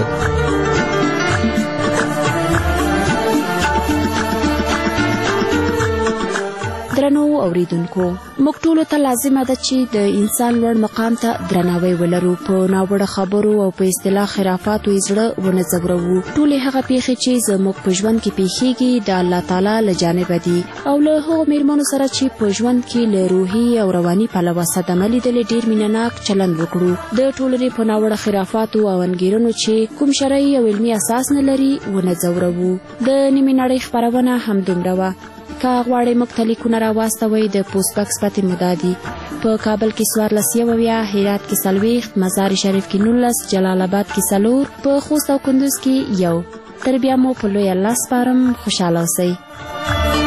درنو اوریدونکو، موږ ټولو ته لازمه ده چې د انسان لوړ مقام ته درناوی ولرو، په ناوړه خبرو او په اصطلاح خرافاتو یې زړه ونه ځوروو. ټولې هغه پیښې چې زموږ په ژوند کې پیښیږي د الله تعالی له جانبه دي او له هغو میرمنو سره چې په ژوند کې له روحي او رواني پلوه صدمه لیدلې ډېر مینهناک چلند وکړو. د ټولنې په ناوړه خرافاتو او انګیرنو چې کوم شرعي او علمي اساس نه لري ونه ځوروو. د نیمې نړۍ خپرونه همدومره وه. که غواړئ موږ ته لیکونه راواستوئ د پوسټ بکس پتې مو دا دي: په کابل کې 1470، هرات کې 40، مزار شریف کې 19، جلال آباد کې 4، په خوست او کندوز کې 1. تر بیا مو په لوی الله سپارم. خوشحاله اوسئ.